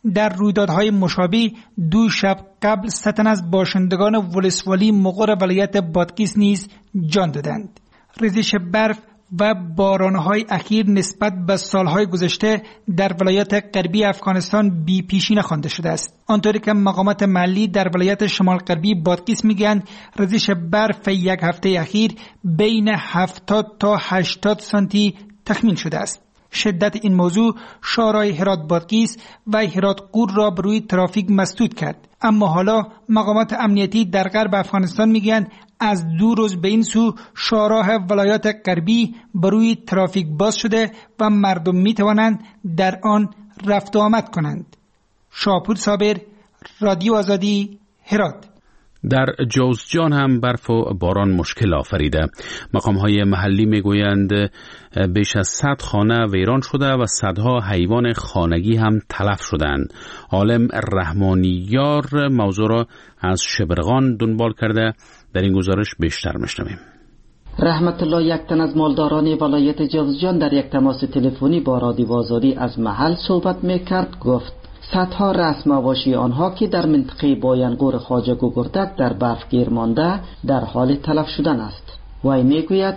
در رویدادهای مشابه 2 شب قبل 3 تن از باشندگان ولسوالی مغور ولایت بادغیس نیز جان دادند. ریزش برف و بارانهای اخیر نسبت به سالهای گذشته در ولایت غربی افغانستان بی پیشینه خوانده شده است. آنطوری که مقامات محلی در ولایت شمال غربی بادغیس میگویند ریزش برف یک هفته اخیر بین 70 تا 80 سانتی تخمین شده است. شدت این موضوع شارع هرات بادغیس و هرات قور را بر روی ترافیک مسدود کرد. اما حالا مقامات امنیتی در غرب افغانستان میگویند از 2 روز به این سو شاهراه ولایات غربی بر روی ترافیک باز شده و مردم می توانند در آن رفت و آمد کنند. شاپور صابر، رادیو آزادی، هرات. در جوزجان هم برف و باران مشکل آفریده. مقام‌های محلی میگویند بیش از 100 خانه ویران شده و صدها حیوان خانگی هم تلف شدند. عالم رحمانیار موضوع را از شبرغان دنبال کرده. در این گزارش بیشتر میشنویم. رحمت الله، یک تن از مالداران ولایت جوزجان، در یک تماس تلفنی با رادیو آزادی از محل صحبت میکرد. گفت صدها رأس مواشی آنها که در منطقه بایانقور خواجه گوگردک در برف گیر مانده در حال تلف شدن است. وی میگوید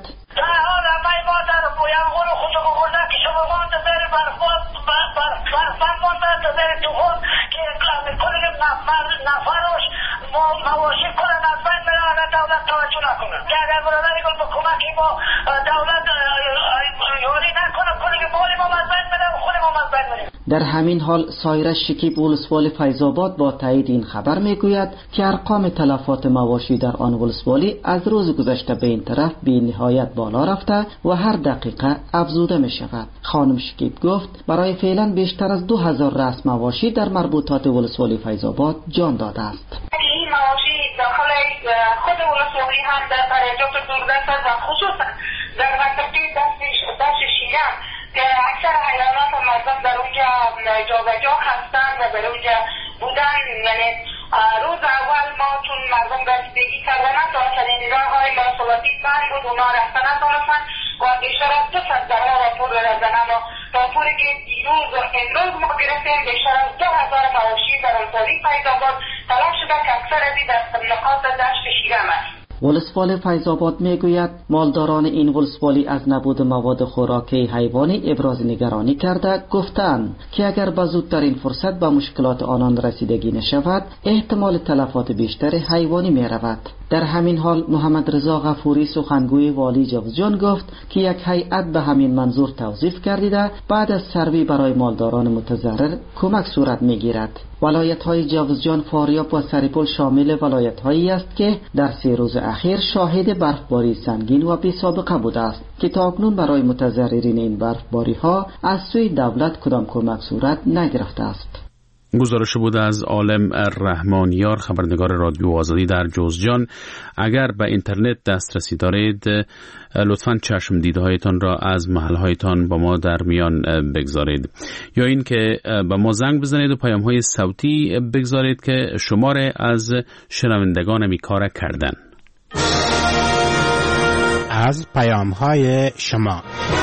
مواشی کنن از بین میرن، دولت توجه نکنه. در برادری کن با کمکی با دولت یاری نکنه، کنه که مالی ما از بین میرن و خودی ما از بین میرن. در همین حال سایره شکیب ولسوالی فیض‌آباد با تایید این خبر میگوید که ارقام تلفات مواشی در آن ولسوالی از روز گذشته به این طرف بی نهایت بالا رفته و هر دقیقه افزوده می شود. خانم شکیب گفت برای فعلا بیشتر از 2000 رأس مواشی در مربوطات ولسوالی فیض‌آباد جان داده است. این مواشی داخل خود ولسوالی هم در درجات دوردست و خصوصا در منطقه دشت شیرم که اکثر حیوانات مردم در اونجا جابجا هستند و در اونجا بودن. یعنی روز اول ما چون مردم رسیدگی کردن تا چنین راه‌های مواصلاتی بند بود، اونا رفتن نتونستن و بیشتر از 200 درها راپور دادن. اما راپوری که دیروز و امروز ما گرفتیم بیشتر از 2000 مواشی در ولسوالی فیض‌آباد تلف شده که اکثر از این در نقاط دشت شیرم است. ولسوالی فیض‌آباد میگوید مالداران این ولسوالی از نبود مواد خوراکی حیوانی ابراز نگرانی کرده، گفتند که اگر به زودترین فرصت به مشکلات آنان رسیدگی نشود احتمال تلفات بیشتر حیوانی می رود. در همین حال محمد رضا غفوری سخنگوی والی جوزجان گفت که یک هیئت به همین منظور توظیف گردیده بعد از سروی برای مالداران متضرر کمک صورت میگیرد. ولایت‌های جوزجان، فاریاب و سریپل شامل ولایت‌هایی است که در 3 روز اخیر شاهد برفباری سنگین و بی سابقه بوده است که تاکنون برای متضررین این برفباری‌ها از سوی دولت کدام کمک صورت نگرفته است. گزارش بود از عالم رحمانیار، خبرنگار رادیو آزادی در جوزجان. اگر به اینترنت دسترسی دارید لطفاً چشم دیده هایتان را از محل هایتان با ما در میان بگذارید، یا این که به ما زنگ بزنید و پیام های صوتی بگذارید که شماره از شنوندگان میکاره کردن. از پیام های شما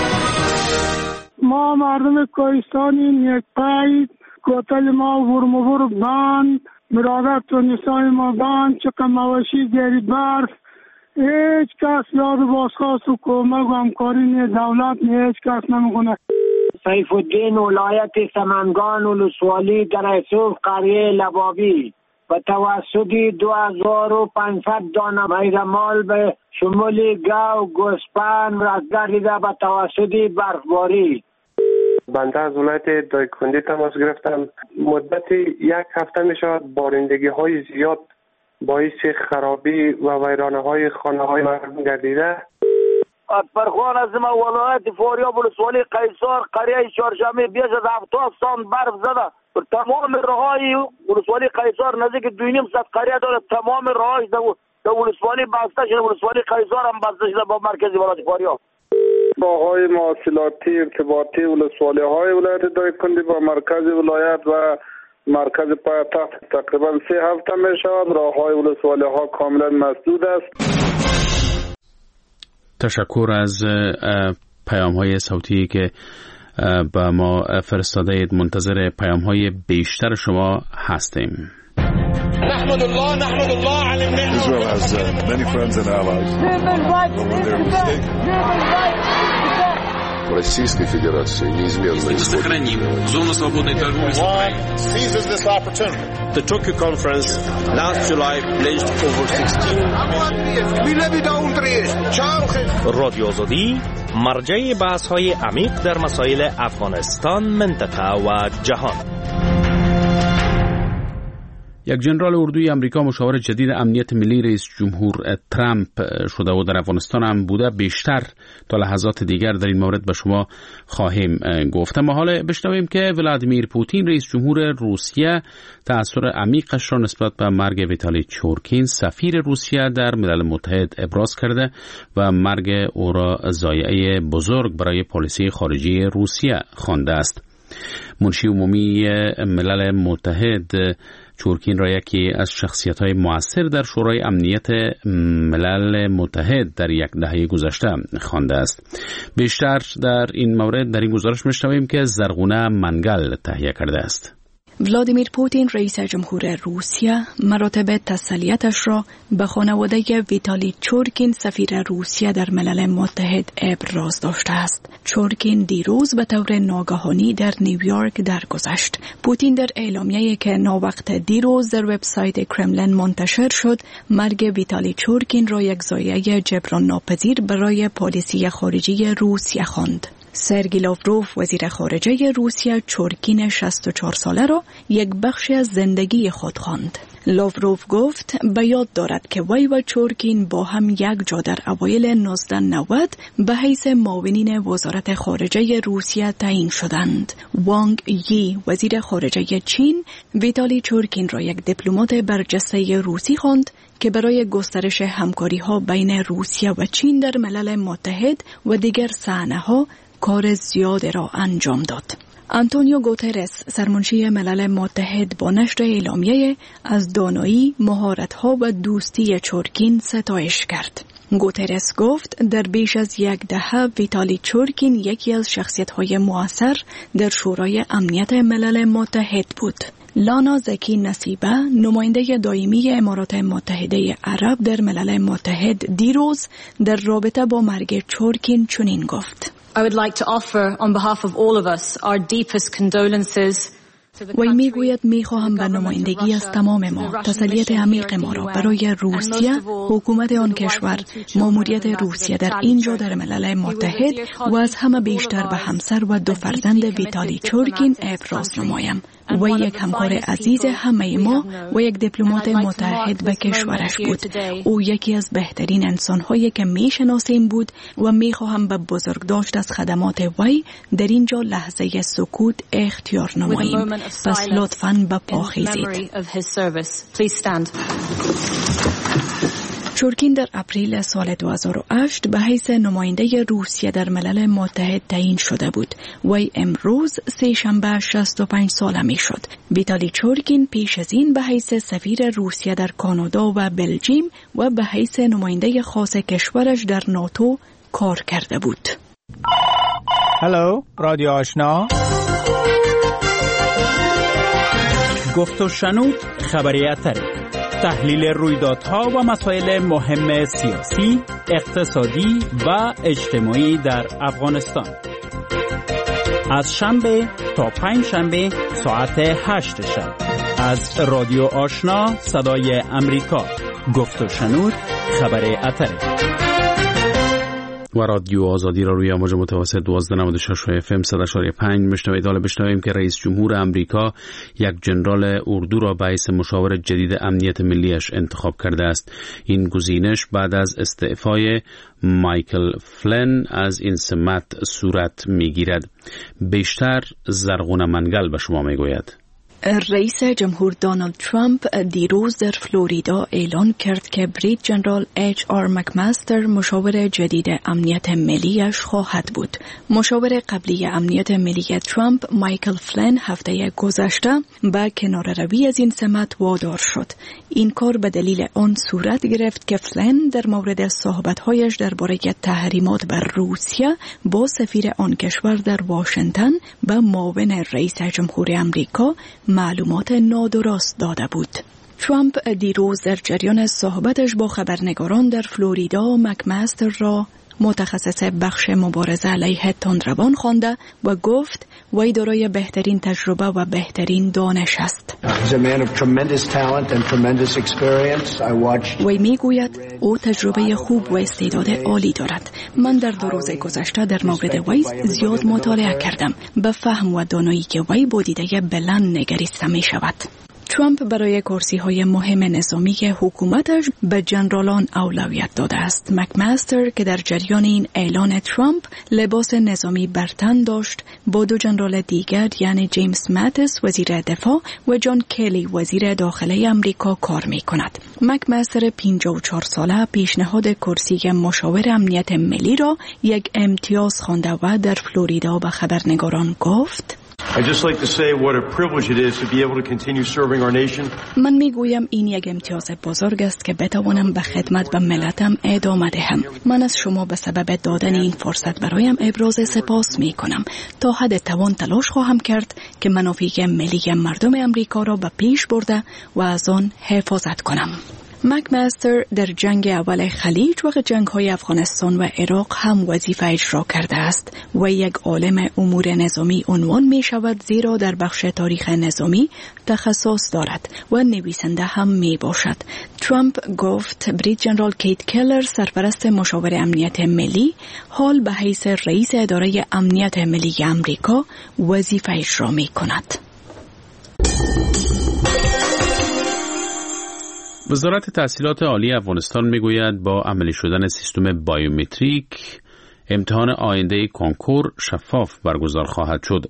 ما مردم کوهستانی یک قید کوتل ما ورمور بند برادت و نسای ما بند چکم مواشی گری برف هیچ کس یاد بازخواست و کمک و همکاری دولت هیچ کس نمیکنه. سیف الدین ولایت سمنگان ولسوالی در ایسوف قریه لبابی به توسط 2500 دانه میرمال به شمول گاو گوسپند رزگردیده به توسط برفباری. بنده از ولایت دایکنده تماس گرفتم. مدت 1 هفته می شود بارندگی های زیاد باعث خرابی و ویرانه های خانه های مردم گردیده. فرخان از ما ولایت فاریاب ولسوالی قیصر قریه چهارشنبه بیش از 70 سانت برف زده. تمام راههای ولسوالی قیصر نزدیک 2.5 قریه داره. تمام راهش در ولسوالی بسته شده. ولسوالی قیصر هم بسته شده با مرکز ولایت فاریاب. راههای مواصلاتی ارتباطی ولسوالی های ولایت دایکنده با مرکز ولایت و مرکز پایتخت تقریبا 3 هفته می شود راههای ولسوالی ها کاملا مسدود است. تشکر از پیام های صوتی که با ما فرستاده اید. منتظر پیام های بیشتر شما هستیم. نحمد الله على النعمة. Israel has many friends and allies. В Российской Федерации неизменно сохраним зону свободной торговли с Украиной. Seizes this opportunity. The Tokyo conference last July pledged over 16 رادیو آزادی مرجع بحث‌های عمیق در مسائل افغانستان، منطقه و جهان. یک جنرال اردوی امریکا مشاور جدید امنیت ملی رئیس جمهور ترامپ شده و در افغانستان هم بوده. بیشتر تا لحظات دیگر در این مورد به شما خواهیم گفت. ما حالا بشنویم که ولادیمیر پوتین رئیس جمهور روسیه تأثیر عمیقش را نسبت به مرگ ویتالی چورکین سفیر روسیه در ملل متحد ابراز کرده و مرگ او را ضایعه بزرگ برای پالیسی خارجی روسیه خوانده است. منشی عمومی ملل متحد چورکین را یکی از شخصیت‌های مؤثر در شورای امنیت ملل متحد در یک دهه گذشته خوانده است. بیشتر در این مورد در این گزارش می‌شنویم که زرغونه منگل تهیه کرده است. ولادیمیر پوتین رئیس جمهور روسیه مراتب تسلیتش را به خانواده ویتالی چورکین سفیر روسیه در ملل متحد ابراز داشته است. چورکین دیروز به طور ناگهانی در نیویورک درگذشت. پوتین در اعلامیه‌ای که ناوقت دیروز در وبسایت کرملین منتشر شد، مرگ ویتالی چورکین را یک ضایعه جبران ناپذیر برای پالیسی خارجی روسیه خواند. سرگی لاوروف وزیر خارجه روسیه چورکین 64 ساله را یک بخش از زندگی خود خواند. لاوروف گفت به یاد دارد که وی و چورکین با هم یک جا در اوایل 1990 به حیث معاونین وزارت خارجه روسیه تعیین شدند. وانگ یی وزیر خارجه چین ویتالی چورکین را یک دیپلمات برجسته روسی خواند که برای گسترش همکاری‌ها بین روسیه و چین در ملل متحد و دیگر صحنه‌ها کار زیاد را انجام داد. آنتونیو گوترس سرمنشی ملل متحد با نشر اعلامیه از دانایی، مهارت‌ها و دوستی چورکین ستایش کرد. گوترس گفت در بیش از یک دهه ویتالی چورکین یکی از شخصیت‌های مؤثر در شورای امنیت ملل متحد بود. لانا زکی نصیبه نماینده دائمی امارات متحده عرب در ملل متحد دیروز در رابطه با مرگ چورکین چنین گفت: I would like to offer on behalf of all of us our deepest condolences. وی میگوید میخواهم به نمایندگی از تمام ما تسلیت عمیق ما را برای روسیه، حکومت آن کشور، ماموریت روسیه در اینجا در ملل متحد و از همه بیشتر به همسر و دو فرزند ویتالی چورکین ابراز نمایم. و یک همکار عزیز همه ما و یک دیپلمات متحد به کشورش بود. او یکی از بهترین انسان‌هایی که میشناسیم بود و میخواهم به بزرگداشت از خدمات وی در اینجا لحظه سکوت اختیار نماییم. پس لطفاً به پا خیزید. چورکین در اپریل سال 2008 به حیث نماینده روسیه در ملل متحد تعیین شده بود. وی امروز سه‌شنبه 65 ساله می شد. ویتالی چورکین پیش از این به حیث سفیر روسیه در کانادا و بلژیم و به حیث نماینده خاص کشورش در ناتو کار کرده بود. هلو، رادیو آشنا. گفت و شنود خبریت تحلیل رویدادها و مسائل مهم سیاسی، اقتصادی و اجتماعی در افغانستان. از شنبه تا پنج شنبه ساعت 8 شب از رادیو آشنا صدای امریکا. گفت و شنود خبر اتره. و رادیو آزادی را روی امواج متوسط 1296 FM 100.5 میشنوید. حالا بشنویم که رئیس جمهور امریکا یک جنرال اردو را به حیث مشاور جدید امنیت ملیش انتخاب کرده است. این گزینش بعد از استعفای مایکل فلن از این سمت صورت میگیرد. بیشتر زرغونه منگل به شما میگوید. رئیس جمهور دونالد ترامپ دیروز در فلوریدا اعلان کرد که بریگادیر ژنرال HR مکماستر مشاور جدید امنیت ملیش خواهد بود. مشاور قبلی امنیت ملی ترامپ مایکل فلین هفته گذشته به کناره‌روی از این سمت وادار شد. این کار به دلیل آن صورت گرفت که فلین در مورد صحبت‌هایش درباره تحریمات بر روسیه با سفیر آن کشور در واشنگتن به معاون رئیس جمهور آمریکا معلومات نادرست داده بود. ترامپ دیروز در جریان صحبتش با خبرنگاران در فلوریدا مکماستر را متخصص بخش مبارزه علیه تندروان خوانده و گفت وی دارای بهترین تجربه و بهترین دانش است. وی میگوید او تجربه خوب و استعداد عالی دارد. من در 2 روز گذشته در مورد وی زیاد مطالعه کردم. به فهم و دانایی که وی با دیده بلند نگریسته می شود. ترامپ برای کرسی‌های مهم نظامی حکومتش به جنرالان اولویت داده است. مکماستر که در جریان این اعلان ترامپ لباس نظامی بر تن داشت، با 2 جنرال دیگر یعنی جیمز ماتیس وزیر دفاع و جان کلی وزیر داخلی آمریکا کار می‌کند. مکماستر 54 ساله پیشنهاد کرسی مشاور امنیت ملی را یک امتیاز خوانده و در فلوریدا به خبرنگاران گفت: من میگویم این یک امتیاز بزرگ است که بتوانم به خدمت به ملتم ادامه دهم. من از شما به سبب دادن این فرصت برایم ابراز سپاس می کنم. تا حد توان تلاش خواهم کرد که منافع ملی مردم امریکا را به پیش برده و از آن حفاظت کنم. مکماستر در جنگ اول خلیج و جنگ‌های افغانستان و عراق هم وظیفه اجرا کرده است و یک عالم امور نظامی عنوان می شود زیرا در بخش تاریخ نظامی تخصص دارد و نویسنده هم می باشد. ترامپ گفت بریگادیر ژنرال کیت کلر سرپرست مشاور امنیت ملی حال به حیث رئیس اداره امنیت ملی آمریکا وظیفه اجرا می کند. وزارت تحصیلات عالی افغانستان میگوید با عملی شدن سیستم بایومتریک امتحان آینده کنکور شفاف برگزار خواهد شد.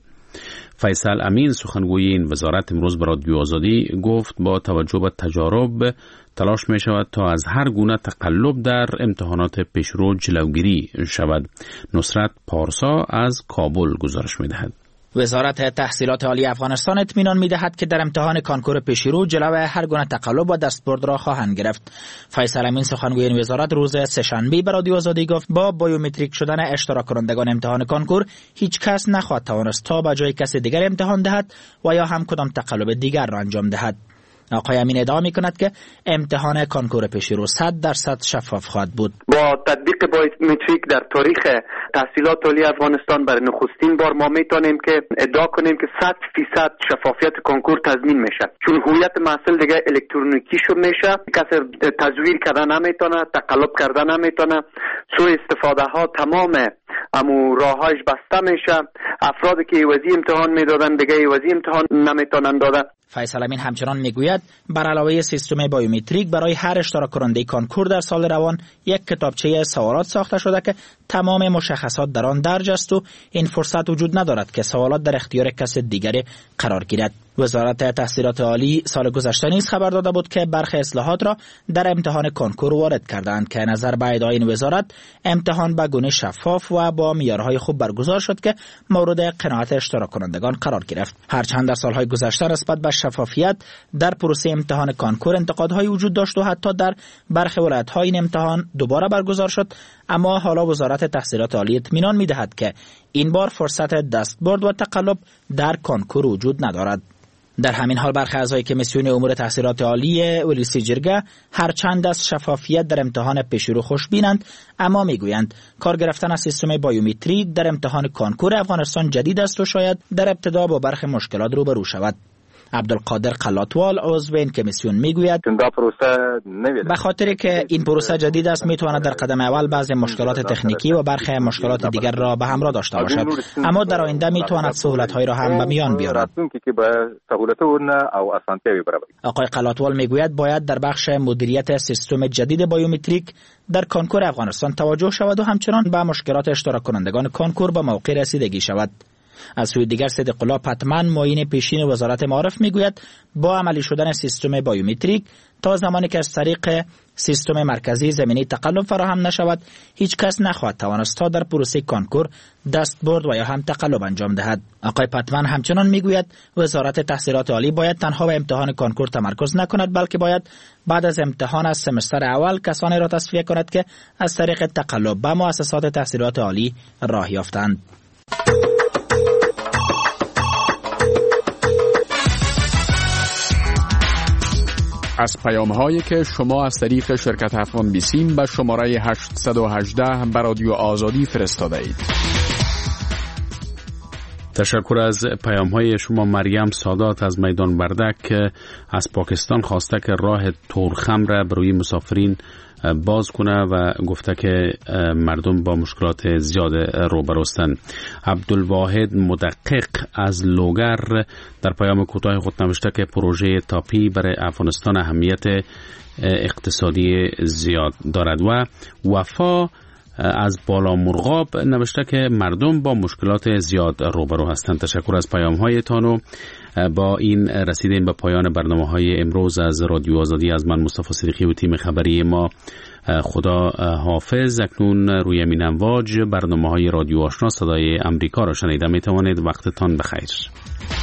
فیصل امین سخنگوی این وزارت امروز به رادیو آزادی گفت با توجه به تجارب تلاش می شود تا از هر گونه تقلب در امتحانات پیشرو جلوگیری شود. نصرت پارسا از کابل گزارش می دهد. وزارت تحصیلات عالی افغانستان اطمینان می‌دهد که در امتحان کانکور پیشرو جلوی هر گونه تقلب و دستبرد را خواهند گرفت. فیصل امین سخنگوی این وزارت روز سه‌شنبه به رادیو آزادی گفت با بایومتریک شدن اشتراک کنندگان امتحان کانکور هیچ کس نخواهد توانست تا به جای کسی دیگر امتحان دهد و یا هم کدام تقلب دیگر را انجام دهد. آقای امین ادعا می‌کند که امتحان کانکور پیشرو 100% شفاف خواهد بود. با تطبیق بایومتریک در تاریخ تحصیلات عالی افغانستان برای نخستین بار ما میتونیم که ادعا کنیم که 100% شفافیت کانکور تضمین میشه، چون هویت محصول دیگه الکترونیکی شو میشه، کسی تزویر کردن نمیتونه، تقلب کردن نمیتونه، سوء استفاده ها تمام امو راهاش بسته میشه. افرادی که ایوازی امتحان میدادن دیگه ایوازی امتحان نمیتونن دادن. فیصل امین همچنان میگوید بر علاوه سیستم بایومتریک برای هر اشتراک کننده کانکور در سال روان یک کتابچه سوالات ساخته شده که تمام مشخصات در آن درج است و این فرصت وجود ندارد که سوالات در اختیار کس دیگری قرار گیرد. وزارت تحصیلات عالی سال گذشته نیز خبر داده بود که برخی اصلاحات را در امتحان کانکور وارد کردند که نظر به ادعای این وزارت امتحان به گونه شفاف و با معیارهای خوب برگزار شد که مورد قناعت اشتراک کنندگان قرار گرفت. هرچند در سالهای گذشته نسبت به شفافیت در پروسه امتحان کانکور انتقادهای وجود داشت و حتی در برخی ولایت‌ها این امتحان دوباره برگزار شد، اما حالا وزارت تحصیلات عالی اطمینان می‌دهد که این بار فرصت دستبرد و تقلب در کانکور وجود ندارد. در همین حال برخی اعضای کمیسیون امور تحصیلات عالی ولسی جرگه هرچند از شفافیت در امتحان پیشرو خوشبینند، اما میگویند کار گرفتن از سیستم بایومتریک در امتحان کانکور افغانستان جدید است و شاید در ابتدا با برخی مشکلات روبرو شود. عبدالقادر قلاتوال عضو این کمیسیون میگوید به خاطر که این پروسه جدید است میتواند در قدم اول بعضی مشکلات تکنیکی و برخی مشکلات دیگر را به همراه داشته باشد، اما در آینده میتواند سهولت‌های را هم به میان بیارد. آقای قلاتوال میگوید باید در بخش مدیریت سیستم جدید بایومتریک در کانکور افغانستان توجه شود و همچنان به مشکلات اشتراک کنندگان کانکور به موقع رسیدگی شود. از سوی دیگر صدیق‌الله پتمن معین پیشین وزارت معارف میگوید با عملی شدن سیستم بایومتریک تا زمانی که از طریق سیستم مرکزی زمینه تقلب فراهم نشود هیچ کس نخواهد توانست تا در پروسه کانکور دستبرد و یا هم تقلب انجام دهد. آقای پتمن همچنان میگوید وزارت تحصیلات عالی باید تنها به امتحان کانکور تمرکز نکند بلکه باید بعد از امتحان از سمستر اول کسانی را تصفیه کند که از طریق تقلب به مؤسسات تحصیلات عالی راه یافتند. از پیام‌هایی که شما از طریق شرکت افغان بیسیم به شماره 818 به رادیو آزادی فرستاده اید. تشکر از پیام‌های شما. مریم سادات از میدان بردک از پاکستان خواسته که راه تورخم را برای مسافرین باز کنه و گفته که مردم با مشکلات زیاد روبروستند. عبدالواحد مدقق از لوگر در پیام کوتاه خود نوشته که پروژه تاپی برای افغانستان اهمیت اقتصادی زیاد دارد و وفا از بالا مرغاب نوشته که مردم با مشکلات زیاد روبرو هستند. تشکر از پیام هایتان و با این رسیدیم به پایان برنامه های امروز از رادیو آزادی. از من مصطفی صدیقی و تیم خبری ما خدا حافظ. اکنون روی امین امواج برنامه های رادیو آشنا صدای امریکا را شنیده می توانید. وقتتان بخیر.